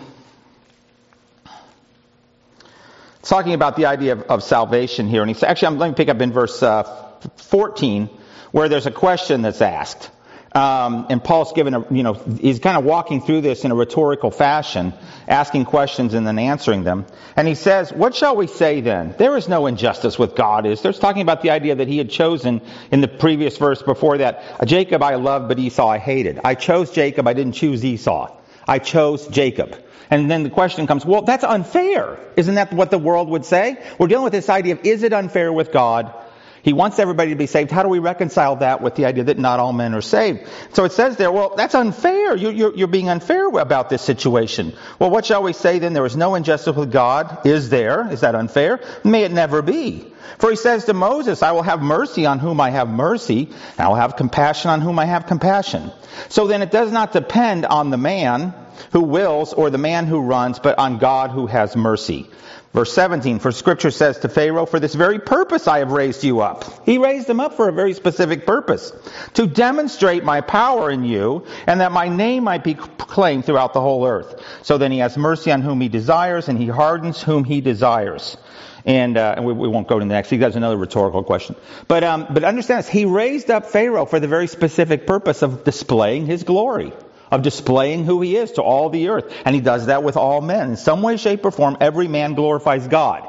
[SPEAKER 1] It's talking about the idea of, of salvation here. And he's actually, I'm, let me pick up in verse uh, fourteen, where there's a question that's asked. Um, and Paul's given a, you know, he's kind of walking through this in a rhetorical fashion, asking questions and then answering them. And he says, what shall we say then? There is no injustice with God, is there? It's talking about the idea that he had chosen in the previous verse before that, Jacob I loved, but Esau I hated. I chose Jacob, I didn't choose Esau. I chose Jacob. And then the question comes, well, that's unfair. Isn't that what the world would say? We're dealing with this idea of, is it unfair with God? He wants everybody to be saved. How do we reconcile that with the idea that not all men are saved? So it says there, well, that's unfair. You're, you're, you're being unfair about this situation. Well, what shall we say then? There is no injustice with God. Is there? Is that unfair? May it never be. For he says to Moses, I will have mercy on whom I have mercy, and I will have compassion on whom I have compassion. So then it does not depend on the man who wills or the man who runs, but on God who has mercy. Verse seventeen, for Scripture says to Pharaoh, for this very purpose I have raised you up. He raised him up for a very specific purpose. To demonstrate my power in you, and that my name might be proclaimed throughout the whole earth. So then he has mercy on whom he desires, and he hardens whom he desires. And, uh, and we, we won't go to the next. He does another rhetorical question. But, um, but understand this. He raised up Pharaoh for the very specific purpose of displaying his glory, of displaying who he is to all the earth. And he does that with all men. In some way, shape, or form, every man glorifies God.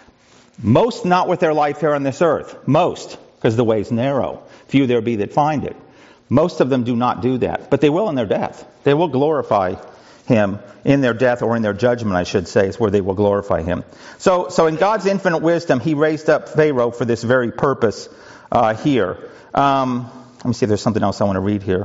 [SPEAKER 1] Most not with their life here on this earth. Most, because the way's narrow. Few there be that find it. Most of them do not do that. But they will in their death. They will glorify him in their death, or in their judgment, I should say, is where they will glorify him. So, so in God's infinite wisdom, he raised up Pharaoh for this very purpose uh, here. Um, let me see if there's something else I want to read here.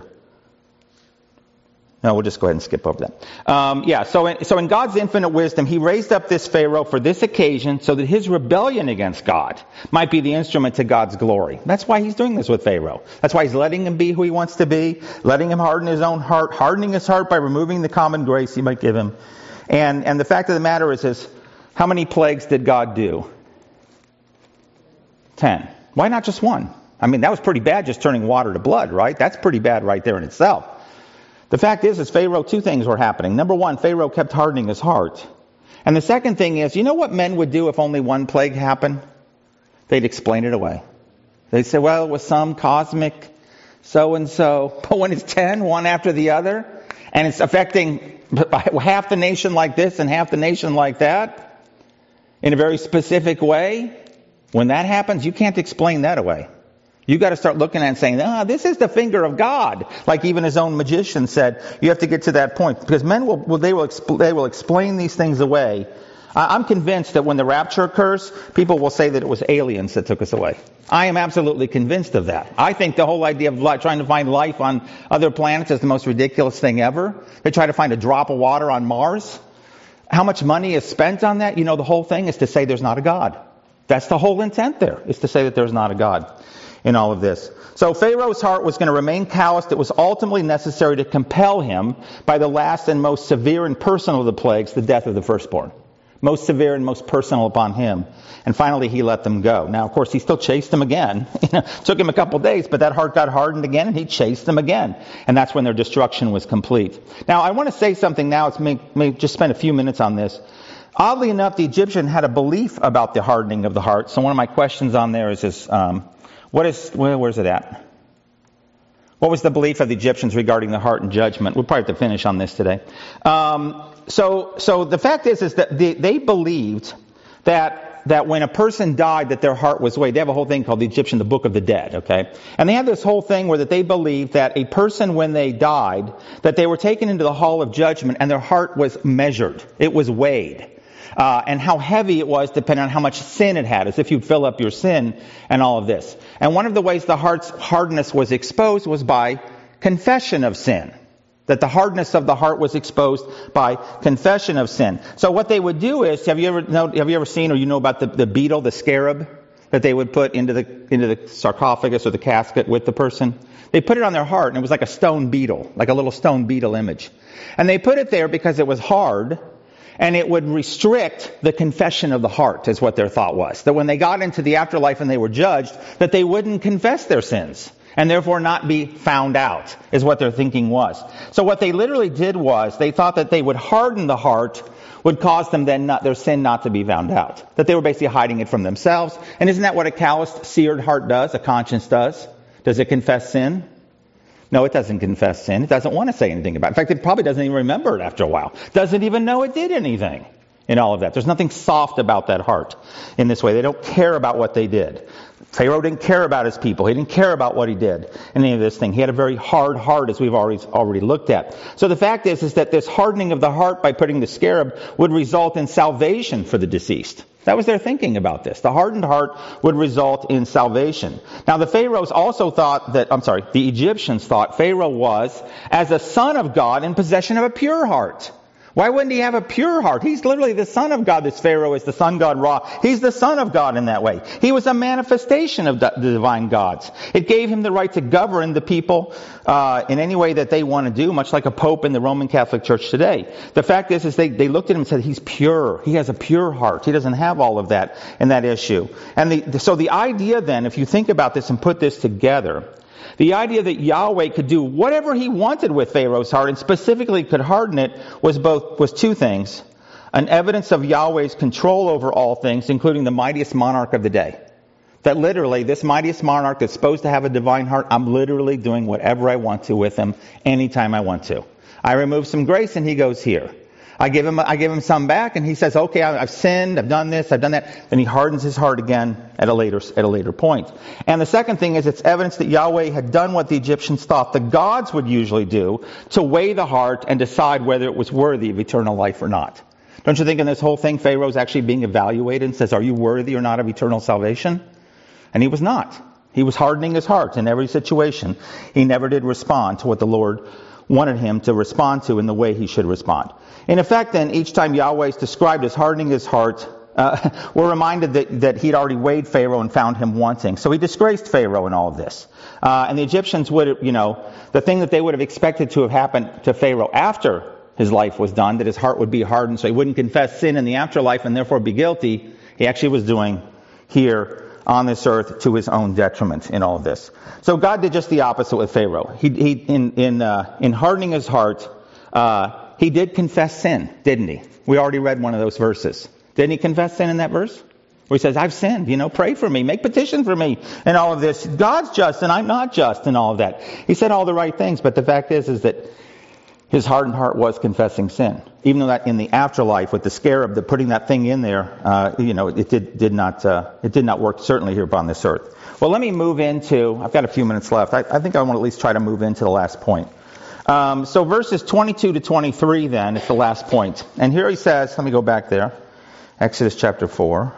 [SPEAKER 1] No, we'll just go ahead and skip over that. Um, yeah, so in, so in God's infinite wisdom, he raised up this Pharaoh for this occasion so that his rebellion against God might be the instrument to God's glory. That's why he's doing this with Pharaoh. That's why he's letting him be who he wants to be, letting him harden his own heart, hardening his heart by removing the common grace he might give him. And, and the fact of the matter is, is, how many plagues did God do? Ten. Why not just one? I mean, that was pretty bad, just turning water to blood, right? That's pretty bad right there in itself. The fact is, is Pharaoh, two things were happening. Number one, Pharaoh kept hardening his heart. And the second thing is, you know what men would do if only one plague happened? They'd explain it away. They'd say, well, it was some cosmic so-and-so. But when it's ten, one after the other, and it's affecting half the nation like this and half the nation like that, in a very specific way, when that happens, you can't explain that away. You got to start looking at it and saying, ah, this is the finger of God. Like even his own magician said, you have to get to that point. Because men will, will they will expl- they will explain these things away. I, I'm convinced that when the rapture occurs, people will say that it was aliens that took us away. I am absolutely convinced of that. I think the whole idea of li- trying to find life on other planets is the most ridiculous thing ever. They try to find a drop of water on Mars. How much money is spent on that? You know, the whole thing is to say there's not a God. That's the whole intent there, is to say that there's not a God in all of this. So Pharaoh's heart was going to remain calloused. It was ultimately necessary to compel him by the last and most severe and personal of the plagues, the death of the firstborn. Most severe and most personal upon him. And finally he let them go. Now, of course, he still chased them again. Took him a couple days, but that heart got hardened again and he chased them again. And that's when their destruction was complete. Now, I want to say something now. It's may, may just spend a few minutes on this. Oddly enough, the Egyptian had a belief about the hardening of the heart. So one of my questions on there is this, um, What is, where, where's it at? What was the belief of the Egyptians regarding the heart and judgment? We'll probably have to finish on this today. Um, so, so the fact is, is that they, they believed that, that when a person died, that their heart was weighed. They have a whole thing called the Egyptian, the Book of the Dead, okay? And they had this whole thing where that they believed that a person, when they died, that they were taken into the hall of judgment and their heart was measured. It was weighed. uh, and how heavy it was depending on how much sin it had, as if you'd fill up your sin and all of this. And one of the ways the heart's hardness was exposed was by confession of sin. That the hardness of the heart was exposed by confession of sin. So what they would do is, have you ever know, have you ever seen or you know about the, the beetle, the scarab, that they would put into the into the sarcophagus or the casket with the person? They put it on their heart, and it was like a stone beetle, like a little stone beetle image. And they put it there because it was hard, and it would restrict the confession of the heart, is what their thought was. That when they got into the afterlife and they were judged, that they wouldn't confess their sins, and therefore not be found out, is what their thinking was. So what they literally did was, they thought that they would harden the heart, would cause them then not, their sin not to be found out. That they were basically hiding it from themselves. And isn't that what a calloused, seared heart does, a conscience does? Does it confess sin? No, it doesn't confess sin. It doesn't want to say anything about it. In fact, it probably doesn't even remember it after a while. Doesn't even know it did anything in all of that. There's nothing soft about that heart in this way. They don't care about what they did. Pharaoh didn't care about his people. He didn't care about what he did in any of this thing. He had a very hard heart, as we've already already looked at. So the fact is, is that this hardening of the heart by putting the scarab would result in salvation for the deceased. That was their thinking about this. The hardened heart would result in salvation. Now the Pharaohs also thought that, I'm sorry, the Egyptians thought Pharaoh was, as a son of God, in possession of a pure heart. Why wouldn't he have a pure heart? He's literally the son of God. This Pharaoh is the sun god Ra. He's the son of God in that way. He was a manifestation of the divine gods. It gave him the right to govern the people uh, in any way that they want to do, much like a pope in the Roman Catholic Church today. The fact is, is they, they looked at him and said, he's pure. He has a pure heart. He doesn't have all of that in that issue. And the, so the idea then, if you think about this and put this together, the idea that Yahweh could do whatever he wanted with Pharaoh's heart, and specifically could harden it, was both was two things. An evidence of Yahweh's control over all things, including the mightiest monarch of the day. That literally, this mightiest monarch that's supposed to have a divine heart, I'm literally doing whatever I want to with him, anytime I want to. I remove some grace and he goes here. I give him, I give him some back, and he says, okay, I've sinned, I've done this, I've done that. Then he hardens his heart again at a later, at a later point. And the second thing is, it's evidence that Yahweh had done what the Egyptians thought the gods would usually do, to weigh the heart and decide whether it was worthy of eternal life or not. Don't you think in this whole thing, Pharaoh's actually being evaluated and says, are you worthy or not of eternal salvation? And he was not. He was hardening his heart in every situation. He never did respond to what the Lord wanted him to respond to in the way he should respond. In effect, then, each time Yahweh is described as hardening his heart, uh, we're reminded that, that he'd already weighed Pharaoh and found him wanting. So he disgraced Pharaoh in all of this. Uh, and the Egyptians would, you know, the thing that they would have expected to have happened to Pharaoh after his life was done, that his heart would be hardened so he wouldn't confess sin in the afterlife and therefore be guilty, he actually was doing here on this earth to his own detriment in all of this. So God did just the opposite with Pharaoh. He, he in in uh, in hardening his heart, uh, he did confess sin, didn't he? We already read one of those verses. Didn't he confess sin in that verse? Where he says, I've sinned, you know, pray for me, make petition for me, and all of this. God's just and I'm not just and all of that. He said all the right things, but the fact is, is that his hardened heart was confessing sin. Even though that in the afterlife with the scarab, the putting that thing in there, uh, you know, it did, did not uh, it did not work certainly here upon this earth. Well, let me move into, I've got a few minutes left. I, I think I want to at least try to move into the last point. Um, so verses twenty-two to twenty-three then is the last point. And here he says, let me go back there, Exodus chapter four.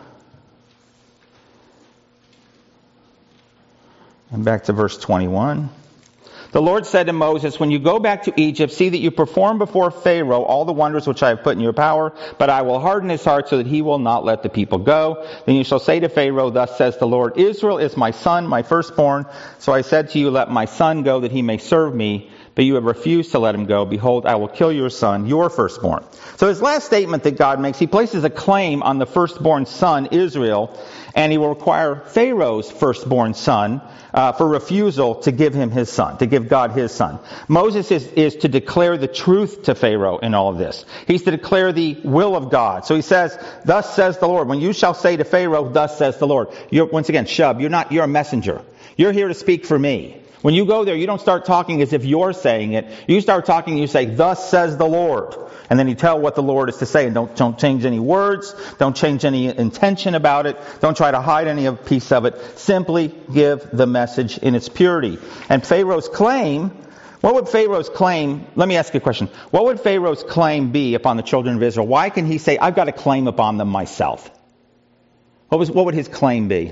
[SPEAKER 1] And back to verse twenty-one. The Lord said to Moses, when you go back to Egypt, see that you perform before Pharaoh all the wonders which I have put in your power, but I will harden his heart so that he will not let the people go. Then you shall say to Pharaoh, thus says the Lord, Israel is my son, my firstborn. So I said to you, let my son go that he may serve me. But you have refused to let him go. Behold, I will kill your son, your firstborn. So his last statement that God makes, he places a claim on the firstborn son, Israel, and he will require Pharaoh's firstborn son uh, for refusal to give him his son, to give God his son. Moses is, is to declare the truth to Pharaoh in all of this. He's to declare the will of God. So he says, thus says the Lord. When you shall say to Pharaoh, thus says the Lord. You're, once again, Shub, you're not, you're a messenger. You're here to speak for me. When you go there, you don't start talking as if you're saying it. You start talking, you say, thus says the Lord. And then you tell what the Lord is to say. And don't, don't change any words. Don't change any intention about it. Don't try to hide any piece of it. Simply give the message in its purity. And Pharaoh's claim What would Pharaoh's claim, let me ask you a question. What would Pharaoh's claim be upon the children of Israel? Why can he say, I've got a claim upon them myself? What was, what would his claim be?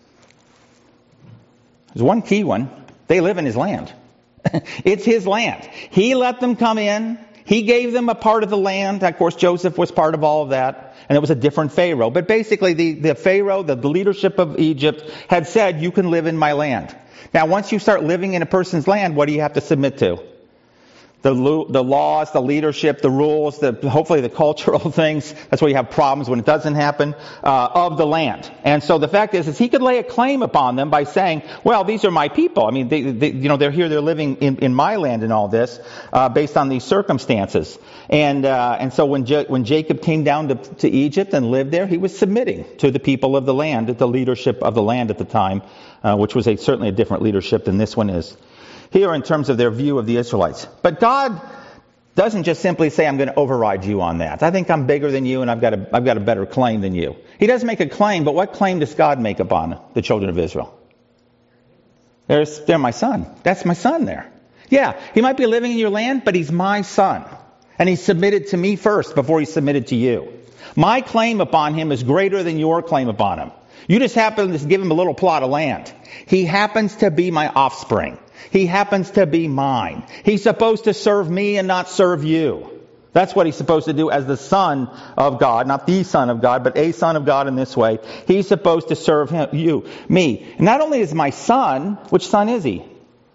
[SPEAKER 1] There's one key one. They live in his land. It's his land. He let them come in. He gave them a part of the land. Of course, Joseph was part of all of that. And it was a different Pharaoh. But basically, the, the Pharaoh, the, the leadership of Egypt, had said, you can live in my land. Now, once you start living in a person's land, what do you have to submit to? The, the laws, the leadership, the rules, the, hopefully the cultural things. That's why you have problems when it doesn't happen, uh, of the land. And so the fact is, is he could lay a claim upon them by saying, well, these are my people. I mean, they, they, you know, they're here, they're living in, in my land and all this, uh, based on these circumstances. And, uh, and so when, Je- when Jacob came down to, to Egypt and lived there, he was submitting to the people of the land, the leadership of the land at the time, uh, which was a, certainly a different leadership than this one is. Here in terms of their view of the Israelites. But God doesn't just simply say, I'm going to override you on that. I think I'm bigger than you and I've got a, I've got a better claim than you. He does make a claim, but what claim does God make upon the children of Israel? There's, they're my son. That's my son there. Yeah, he might be living in your land, but he's my son. And he's submitted to me first before he's submitted to you. My claim upon him is greater than your claim upon him. You just happen to give him a little plot of land. He happens to be my offspring. He happens to be mine. He's supposed to serve me and not serve you. That's what he's supposed to do as the Son of God, not the Son of God, but a Son of God in this way. He's supposed to serve him, you, me. And not only is my son, which son is he?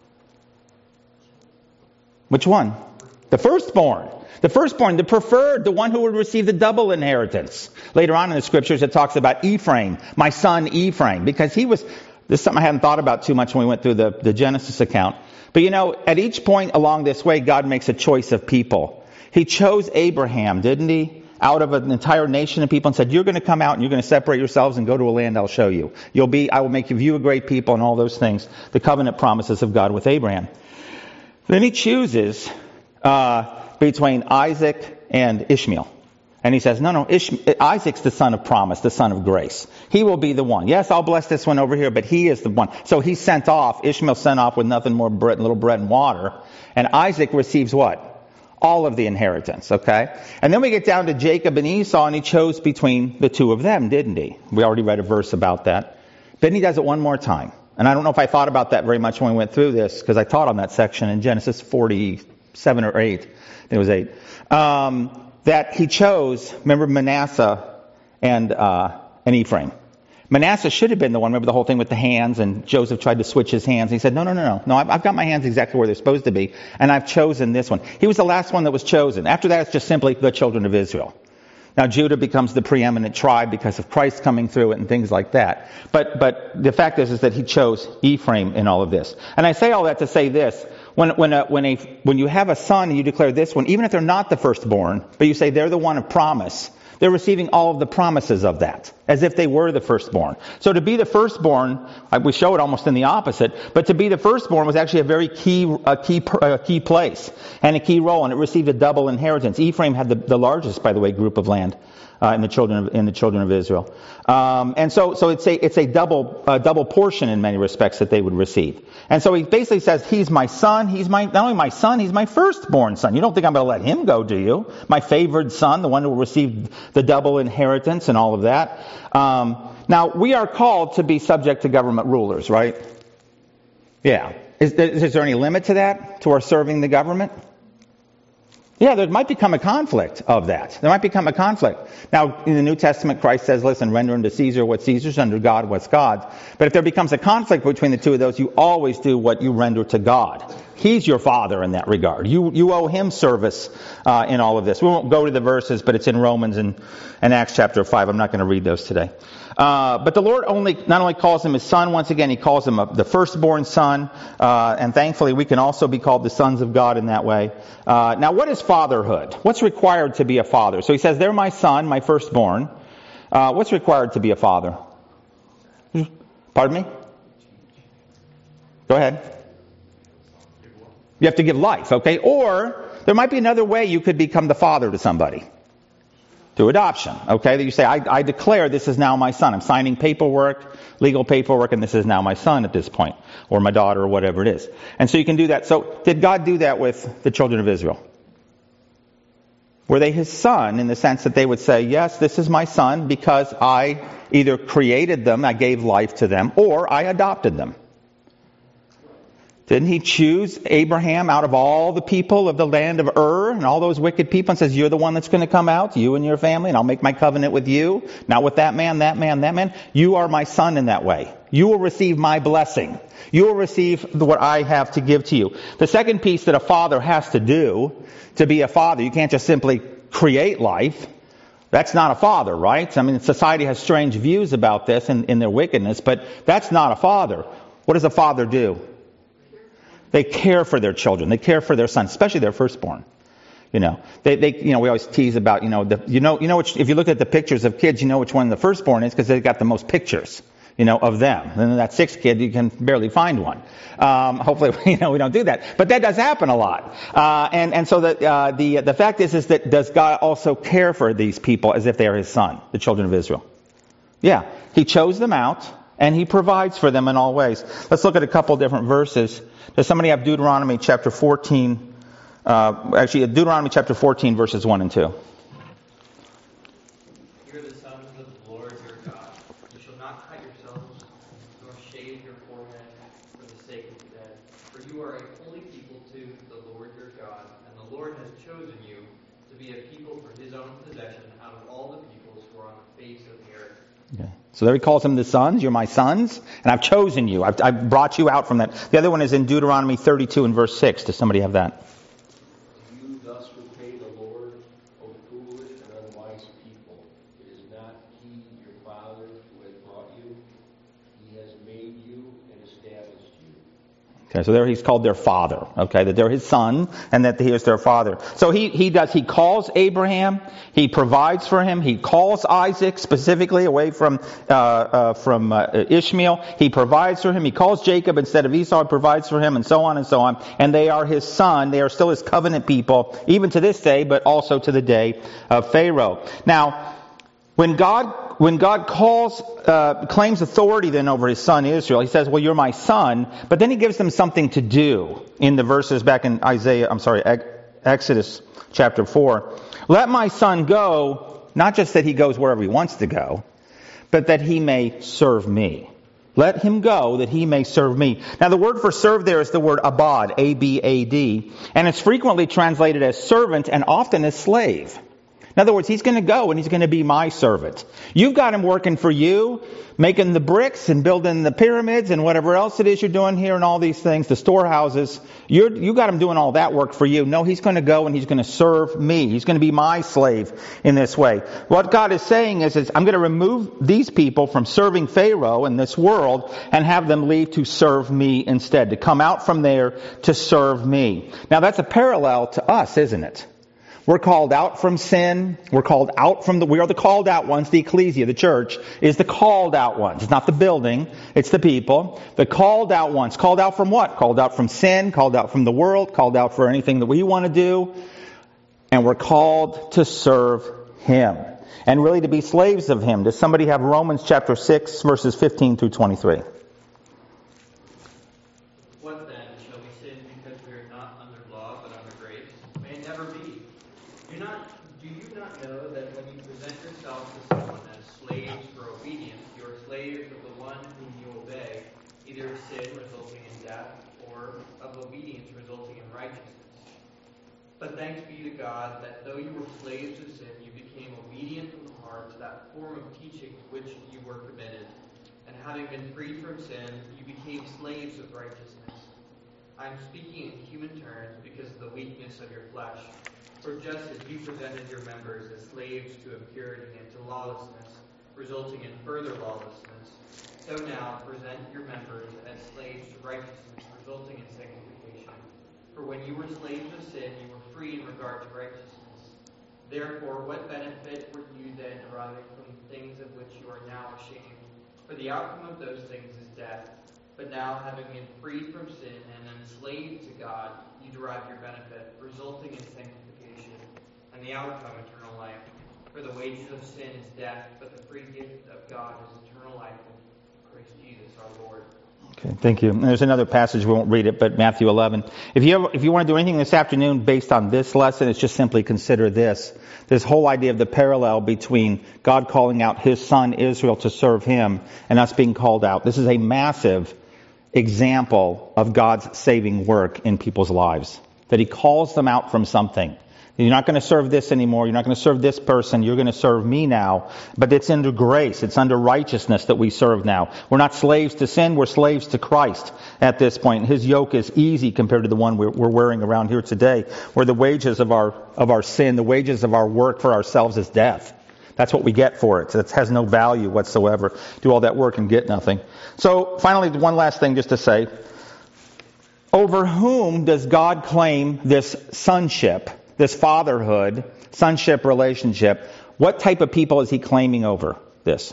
[SPEAKER 1] Which one? The firstborn. The firstborn, the preferred, the one who would receive the double inheritance. Later on in the scriptures, it talks about Ephraim, my son Ephraim, because he was, this is something I hadn't thought about too much when we went through the, the Genesis account. But you know, at each point along this way, God makes a choice of people. He chose Abraham, didn't he? Out of an entire nation of people and said, you're going to come out and you're going to separate yourselves and go to a land I'll show you. You'll be, I will make of you a great people and all those things. The covenant promises of God with Abraham. Then he chooses, uh, between Isaac and Ishmael. And he says, no, no, Ishmael, Isaac's the son of promise, the son of grace. He will be the one. Yes, I'll bless this one over here, but he is the one. So he's sent off, Ishmael sent off with nothing more bread, little bread and water. And Isaac receives what? All of the inheritance, okay? And then we get down to Jacob and Esau, and he chose between the two of them, didn't he? We already read a verse about that. Then he does it one more time. And I don't know if I thought about that very much when we went through this, because I taught on that section in Genesis forty-seven or eight. I think it was eight. Um, that he chose, remember Manasseh and uh, and Ephraim. Manasseh should have been the one, remember the whole thing with the hands, and Joseph tried to switch his hands. He said, no, no, no, no, no, I've, I've got my hands exactly where they're supposed to be, and I've chosen this one. He was the last one that was chosen. After that, it's just simply the children of Israel. Now, Judah becomes the preeminent tribe because of Christ coming through it and things like that. But but the fact is, is that he chose Ephraim in all of this. And I say all that to say this. When when a, when a when you have a son and you declare this one, even if they're not the firstborn, but you say they're the one of promise, they're receiving all of the promises of that, as if they were the firstborn. So to be the firstborn, we show it almost in the opposite, but to be the firstborn was actually a very key a key a key place and a key role, and it received a double inheritance. Ephraim had the, the largest, by the way, group of land uh, in the children of, in the children of Israel, um, and so so it's a it's a double uh, double portion in many respects that they would receive. And so he basically says, he's my son, he's my, not only my son, he's my firstborn son. You don't think I'm going to let him go, do you? My favored son, the one who will receive the double inheritance and all of that. Um, now, we are called to be subject to government rulers, right? Yeah. Is, is there any limit to that, to our serving the government? Yeah, there might become a conflict of that. There might become a conflict. Now, in the New Testament, Christ says, listen, render unto Caesar what Caesar's, unto God what's God's. But if there becomes a conflict between the two of those, you always do what you render to God. He's your father in that regard. You you owe him service uh, in all of this. We won't go to the verses, but it's in Romans and, and Acts chapter five. I'm not going to read those today. Uh, but the Lord only not only calls him his son, once again, he calls him a, the firstborn son. Uh, and thankfully, we can also be called the sons of God in that way. Uh, now, what is fatherhood? What's required to be a father? So he says, they're my son, my firstborn. Uh, what's required to be a father? Pardon me? Go ahead. You have to give life, okay? Or there might be another way you could become the father to somebody. Through adoption, okay? That you say, I, I declare this is now my son. I'm signing paperwork, legal paperwork, and this is now my son at this point, or my daughter, or whatever it is. And so you can do that. So did God do that with the children of Israel? Were they his son in the sense that they would say, yes, this is my son because I either created them, I gave life to them, or I adopted them? Didn't he choose Abraham out of all the people of the land of Ur and all those wicked people and says, you're the one that's going to come out, you and your family, and I'll make my covenant with you, not with that man, that man, that man. You are my son in that way. You will receive my blessing. You will receive what I have to give to you. The second piece that a father has to do to be a father, you can't just simply create life. That's not a father, right? I mean, society has strange views about this in, in their wickedness, but that's not a father. What does a father do? They care for their children. They care for their sons, especially their firstborn. You know, they, they, you know, we always tease about, you know, the, you know, you know, which, if you look at the pictures of kids, you know which one the firstborn is because they've got the most pictures, you know, of them. And then that sixth kid, you can barely find one. Um, hopefully, you know, we don't do that, but that does happen a lot. Uh, and and so the uh, the the fact is, is that does God also care for these people as if they are his son, the children of Israel? Yeah, he chose them out. And he provides for them in all ways. Let's look at a couple different verses. Does somebody have Deuteronomy chapter fourteen? Uh, actually, Deuteronomy chapter fourteen, verses one and two.
[SPEAKER 6] Hear the sons of the Lord your God. You shall not cut yourselves, nor shave your forehead for the sake of the dead. For you are a holy people to the Lord your God, and the Lord has chosen you to be a people for his own possession out of all the peoples who are on the face of the earth.
[SPEAKER 1] Okay. So there he calls them the sons. You're my sons, and I've chosen you. I've, I've brought you out from that. The other one is in Deuteronomy thirty-two and verse six. Does somebody have that?
[SPEAKER 2] You thus repay the Lord, O foolish and unwise people. It is not he, your father, who has brought you. He has made you and established you.
[SPEAKER 1] Okay, so there he's called their father. Okay, that they're his son and that he is their father. So he, he does, he calls Abraham, he provides for him, he calls Isaac specifically away from, uh, uh, from uh, Ishmael. He provides for him, he calls Jacob instead of Esau, provides for him, and so on and so on. And they are his son, they are still his covenant people, even to this day, but also to the day of Pharaoh. Now, when God When God calls, uh, claims authority then over his son Israel, he says, well, you're my son, but then he gives them something to do in the verses back in Isaiah, I'm sorry, Exodus chapter four. Let my son go, not just that he goes wherever he wants to go, but that he may serve me. Let him go that he may serve me. Now the word for serve there is the word abad, A B A D, and it's frequently translated as servant and often as slave. In other words, he's going to go and he's going to be my servant. You've got him working for you, making the bricks and building the pyramids and whatever else it is you're doing here and all these things, the storehouses. You're, you got him doing all that work for you. No, he's going to go and he's going to serve me. He's going to be my slave in this way. What God is saying is, is I'm going to remove these people from serving Pharaoh in this world and have them leave to serve me instead, to come out from there to serve me. Now that's a parallel to us, isn't it? We're called out from sin. We're called out from the, we are the called out ones. The ecclesia, the church, is the called out ones. It's not the building. It's the people. The called out ones. Called out from what? Called out from sin. Called out from the world. Called out for anything that we want to do. And we're called to serve him. And really to be slaves of him. Does somebody have Romans chapter six, verses fifteen through twenty-three?
[SPEAKER 6] What then? Shall we sin because we are not under law but under grace? May it never be. Do not, do you not know that when you present yourselves to someone as slaves for obedience, you are slaves of the one whom you obey, either of sin resulting in death or of obedience resulting in righteousness? But thanks be to God that though you were slaves of sin, you became obedient from the heart to that form of teaching to which you were committed. And having been freed from sin, you became slaves of righteousness. I am speaking in human terms because of the weakness of your flesh. For just as you presented your members as slaves to impurity and to lawlessness, resulting in further lawlessness, so now present your members as slaves to righteousness, resulting in sanctification. For when you were slaves of sin, you were free in regard to righteousness. Therefore, what benefit were you then deriving from the things of which you are now ashamed? For the outcome of those things is death. But now, having been freed from sin and enslaved to God, you derive your benefit, resulting in sanctification, and the outcome eternal life. For the wages of sin is death, but the free gift of God is eternal life in Christ Jesus our Lord.
[SPEAKER 1] Okay, thank you. And there's another passage, we won't read it, but Matthew eleven. If you ever, if you want to do anything this afternoon based on this lesson, it's just simply consider this. This whole idea of the parallel between God calling out His son Israel to serve Him and us being called out. This is a massive example of God's saving work in people's lives. That He calls them out from something. You're not going to serve this anymore. You're not going to serve this person. You're going to serve me now. But it's under grace. It's under righteousness that we serve now. We're not slaves to sin. We're slaves to Christ at this point. His yoke is easy compared to the one we're, we're wearing around here today, where the wages of our of our sin, the wages of our work for ourselves is death. That's what we get for it. It has no value whatsoever. Do all that work and get nothing. So finally, one last thing just to say. Over whom does God claim this sonship? This fatherhood, sonship relationship, what type of people is He claiming over this?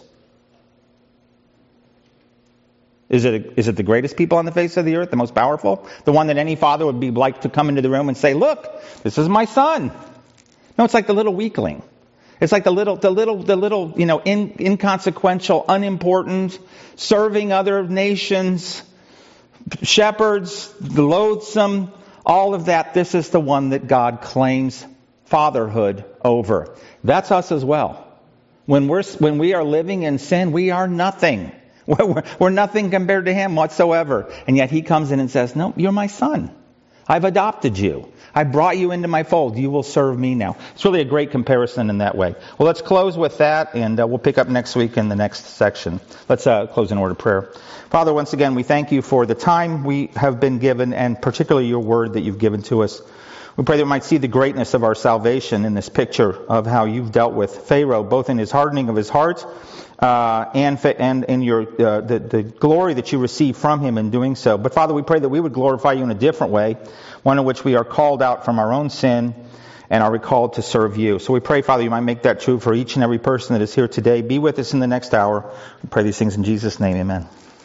[SPEAKER 1] Is it, is it the greatest people on the face of the earth, the most powerful? The one that any father would be like to come into the room and say, look, this is my son. No, it's like the little weakling. It's like the little, the little, the little, you know, in, inconsequential, unimportant, serving other nations, shepherds, loathsome, all of that. This is the one that God claims fatherhood over. That's us as well. When we're when we are living in sin, we are nothing. We're, we're nothing compared to Him whatsoever. And yet He comes in and says, no, you're my son. I've adopted you. I brought you into my fold. You will serve me now. It's really a great comparison in that way. Well, let's close with that, and uh, we'll pick up next week in the next section. Let's uh, close in order of prayer. Father, once again, we thank You for the time we have been given, and particularly Your word that You've given to us. We pray that we might see the greatness of our salvation in this picture of how You've dealt with Pharaoh, both in his hardening of his heart uh, and and in your uh, the, the glory that You receive from him in doing so. But Father, we pray that we would glorify You in a different way, one in which we are called out from our own sin and are recalled to serve You. So we pray, Father, You might make that true for each and every person that is here today. Be with us in the next hour. We pray these things in Jesus' name. Amen.